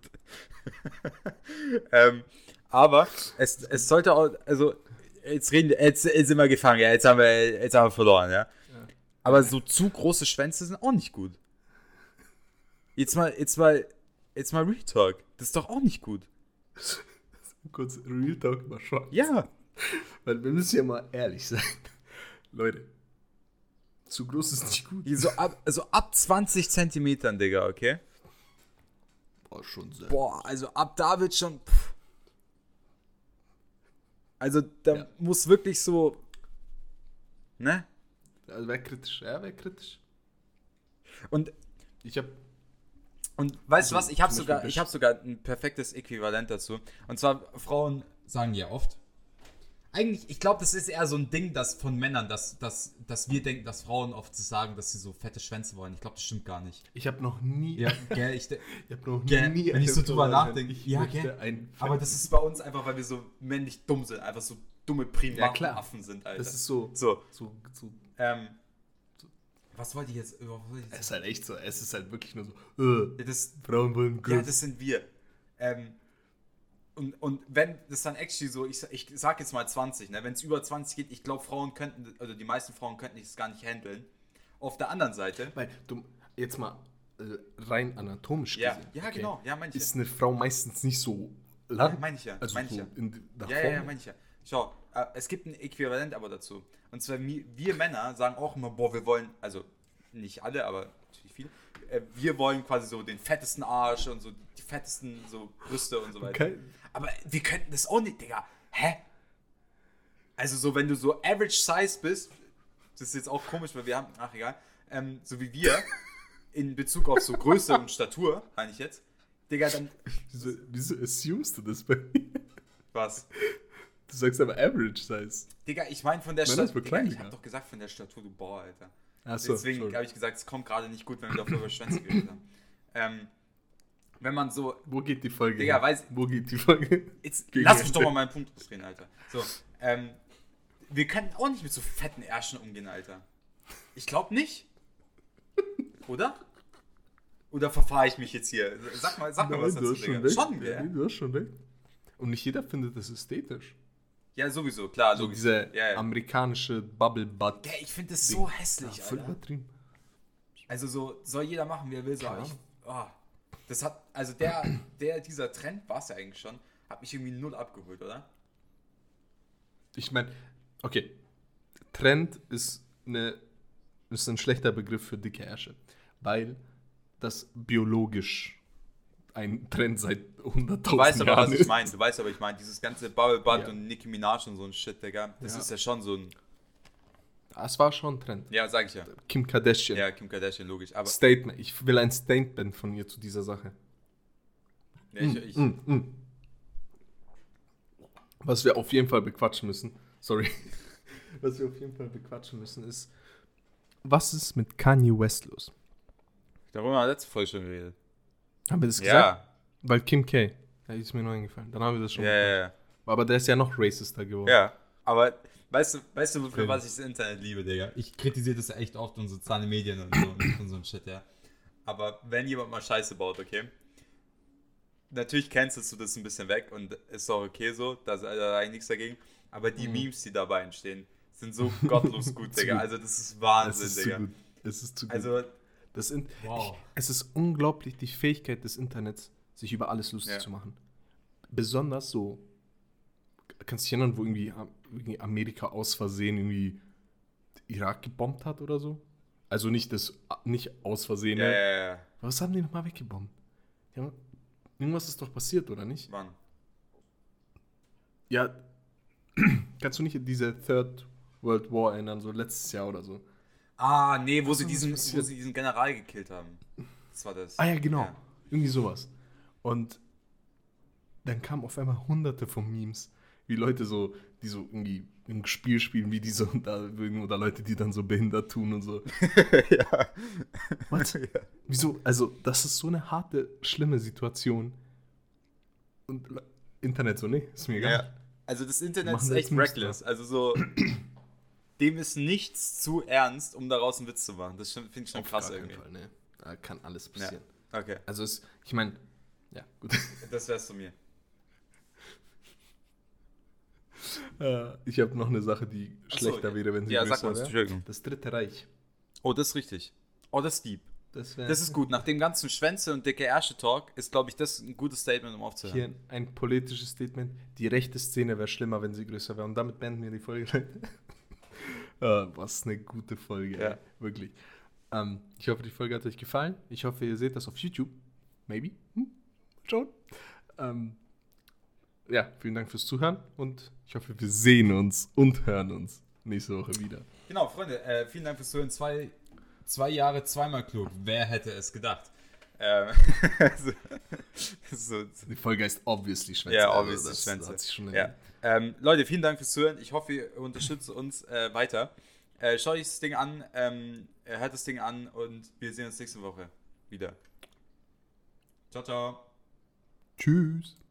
Aber es sollte auch, also jetzt sind wir gefangen, ja, jetzt haben wir verloren, ja. Aber so zu große Schwänze sind auch nicht gut. Jetzt mal Real Talk. Das ist doch auch nicht gut. Kurz Real Talk über Schwanz. Ja. Weil wir müssen ja mal ehrlich sein. Leute, zu groß ist nicht gut. Also ab 20 Zentimetern, Digga, okay? Boah, schon sehr. Boah, also ab da wird schon. Also da muss wirklich so. Ne? Also wäre kritisch. Ja, wäre kritisch. Und ich habe. Und weißt du was? Ich habe sogar ein perfektes Äquivalent dazu. Und zwar, Frauen sagen ja oft. Eigentlich, ich glaube, das ist eher so ein Ding, das von Männern, dass wir denken, dass Frauen oft sagen, dass sie so fette Schwänze wollen. Ich glaube, das stimmt gar nicht. Ich habe noch nie. Ja, gell, ich habe noch nie. Wenn ich so drüber nachdenke. Ja, gell. Aber das ist bei uns einfach, weil wir so männlich dumm sind. Einfach so dumme Primatenaffen sind, Alter. Das ist so. Was wollte ich jetzt? Es ist halt echt so. Es ist halt wirklich nur so. Frauen wollen groß. Ja, das sind wir. Und wenn das dann actually so, ich sag jetzt mal 20, ne, wenn es über 20 geht, ich glaube, die meisten Frauen könnten das gar nicht handeln. Auf der anderen Seite. Weil du jetzt mal rein anatomisch gesehen. Ja, okay, genau, ja, meine ich. Ist eine Frau meistens nicht so lang. Ja, meine ich ja. Also meine ich so ja, meine ich ja. Schau, es gibt ein Äquivalent aber dazu. Und zwar wir Männer sagen auch immer, boah, wir wollen, also nicht alle, aber natürlich viele, wir wollen quasi so den fettesten Arsch und so die fettesten so Brüste und so weiter. Okay. Aber wir könnten das auch nicht, Digga. Hä? Also so, wenn du so average size bist, das ist jetzt auch komisch, weil wir haben, egal, so wie wir, in Bezug auf so Größe und Statur, meine ich jetzt, Digga, dann... Wieso assumest du das bei mir? Was? Du sagst aber Average Size. Digga, ich meine von der Nein, das Statur... wird klein, ich Digga. hab doch gesagt von der Statur, du Bauer, Alter. Achso, Deswegen habe ich gesagt, es kommt gerade nicht gut, wenn wir darüber über Schwänze geredet haben. Wenn man so... Wo geht die Folge Digga, hin? Wo geht die Folge? Jetzt, lass mich doch mal meinen Punkt ausreden, Alter. So, wir können auch nicht mit so fetten Ärschen umgehen, Alter. Ich glaube nicht. Oder? Oder verfahre ich mich jetzt hier? Sag mal was dazu, Digga. Schon, ja. Du hast schon recht. Und nicht jeder findet das ästhetisch. Ja, sowieso, klar. So diese amerikanische Bubble Butt. Ja, ich finde das so hässlich, ja, voll Alter. übertrieben. Also so, soll jeder machen, wie er will. So, das hat, also dieser Trend war es ja eigentlich schon, hat mich irgendwie null abgeholt, oder? Ich meine, okay, Trend ist ein schlechter Begriff für dicke Ärsche, weil das biologisch ein Trend seit 100.000 Du weißt aber, Jahren was ich meine. Du weißt aber, ich meine, dieses ganze Bubble Butt und Nicki Minaj und so ein Shit, Digga, das ist ja schon so ein... Das war schon ein Trend. Ja, sag ich ja. Kim Kardashian. Ja, Kim Kardashian, logisch. Aber Statement. Ich will ein Statement von ihr zu dieser Sache. Ja, Was wir auf jeden Fall bequatschen müssen, was wir auf jeden Fall bequatschen müssen ist, was ist mit Kanye West los? Darüber haben wir letzte Folge schon geredet. Haben wir das gesagt? Weil Kim K. Da ist mir noch eingefallen. Dann haben wir das schon Ja. Aber der ist ja noch racister geworden. Ja, aber weißt du, für was ich das Internet liebe, Digga? Ich kritisiere das ja echt oft und soziale Medien und so ein Shit, ja. Aber wenn jemand mal Scheiße baut, okay? Natürlich cancelst du das ein bisschen weg und ist auch okay so, da ist eigentlich nichts dagegen. Aber die Memes, die dabei entstehen, sind so gottlos gut, Digga. Also das ist Wahnsinn, Digga. Es ist zu gut. Also, es ist unglaublich, die Fähigkeit des Internets, sich über alles lustig zu machen. Besonders so, kannst du dich erinnern, wo irgendwie Amerika aus Versehen irgendwie Irak gebombt hat oder so? Also nicht aus Versehen. Ja. Was haben die nochmal weggebombt? Irgendwas ist doch passiert, oder nicht? Wann? Ja, kannst du nicht an diese Third World War erinnern, so letztes Jahr oder so? Ah, nee, wo sie diesen General gekillt haben. Das war das. Ah ja, genau. Ja. Irgendwie sowas. Und dann kamen auf einmal hunderte von Memes, wie Leute so, die so irgendwie ein Spiel spielen, wie die so oder Leute, die dann so behindert tun und so. Ja. Was? Ja. Wieso? Also, das ist so eine harte, schlimme Situation. Und Internet so, nee, ist mir egal. Ja. Also das Internet ist echt reckless. Also so, dem ist nichts zu ernst, um daraus einen Witz zu machen. Das finde ich schon krass irgendwie. Fall, ne? Da kann alles passieren. Ja. Okay. Also ich meine, ja, gut. Das wär's zu mir. Ich habe noch eine Sache, die schlechter wäre, wenn sie größer wäre. Das Dritte Reich. Oh, das ist richtig. Oh, das ist deep. Das ist gut. Nach dem ganzen Schwänze und dicke Ärsche-Talk ist, glaube ich, das ein gutes Statement, um aufzuhören. Hier ein politisches Statement. Die rechte Szene wäre schlimmer, wenn sie größer wäre. Und damit beenden wir die Folge. Was eine gute Folge, ja. Wirklich. Ich hoffe, die Folge hat euch gefallen. Ich hoffe, ihr seht das auf YouTube. Maybe. Schon. Ja, vielen Dank fürs Zuhören und ich hoffe, wir sehen uns und hören uns nächste Woche wieder. Genau, Freunde, vielen Dank fürs Zuhören. 2 Jahre, zweimal klug. Wer hätte es gedacht? Die Folge heißt Obviously Schwänze. Ja, Obviously Schwänze. Hat sich schon Leute, vielen Dank fürs Zuhören. Ich hoffe, ihr unterstützt uns weiter. Schaut euch das Ding an, hört das Ding an und wir sehen uns nächste Woche wieder. Ciao, ciao. Tschüss.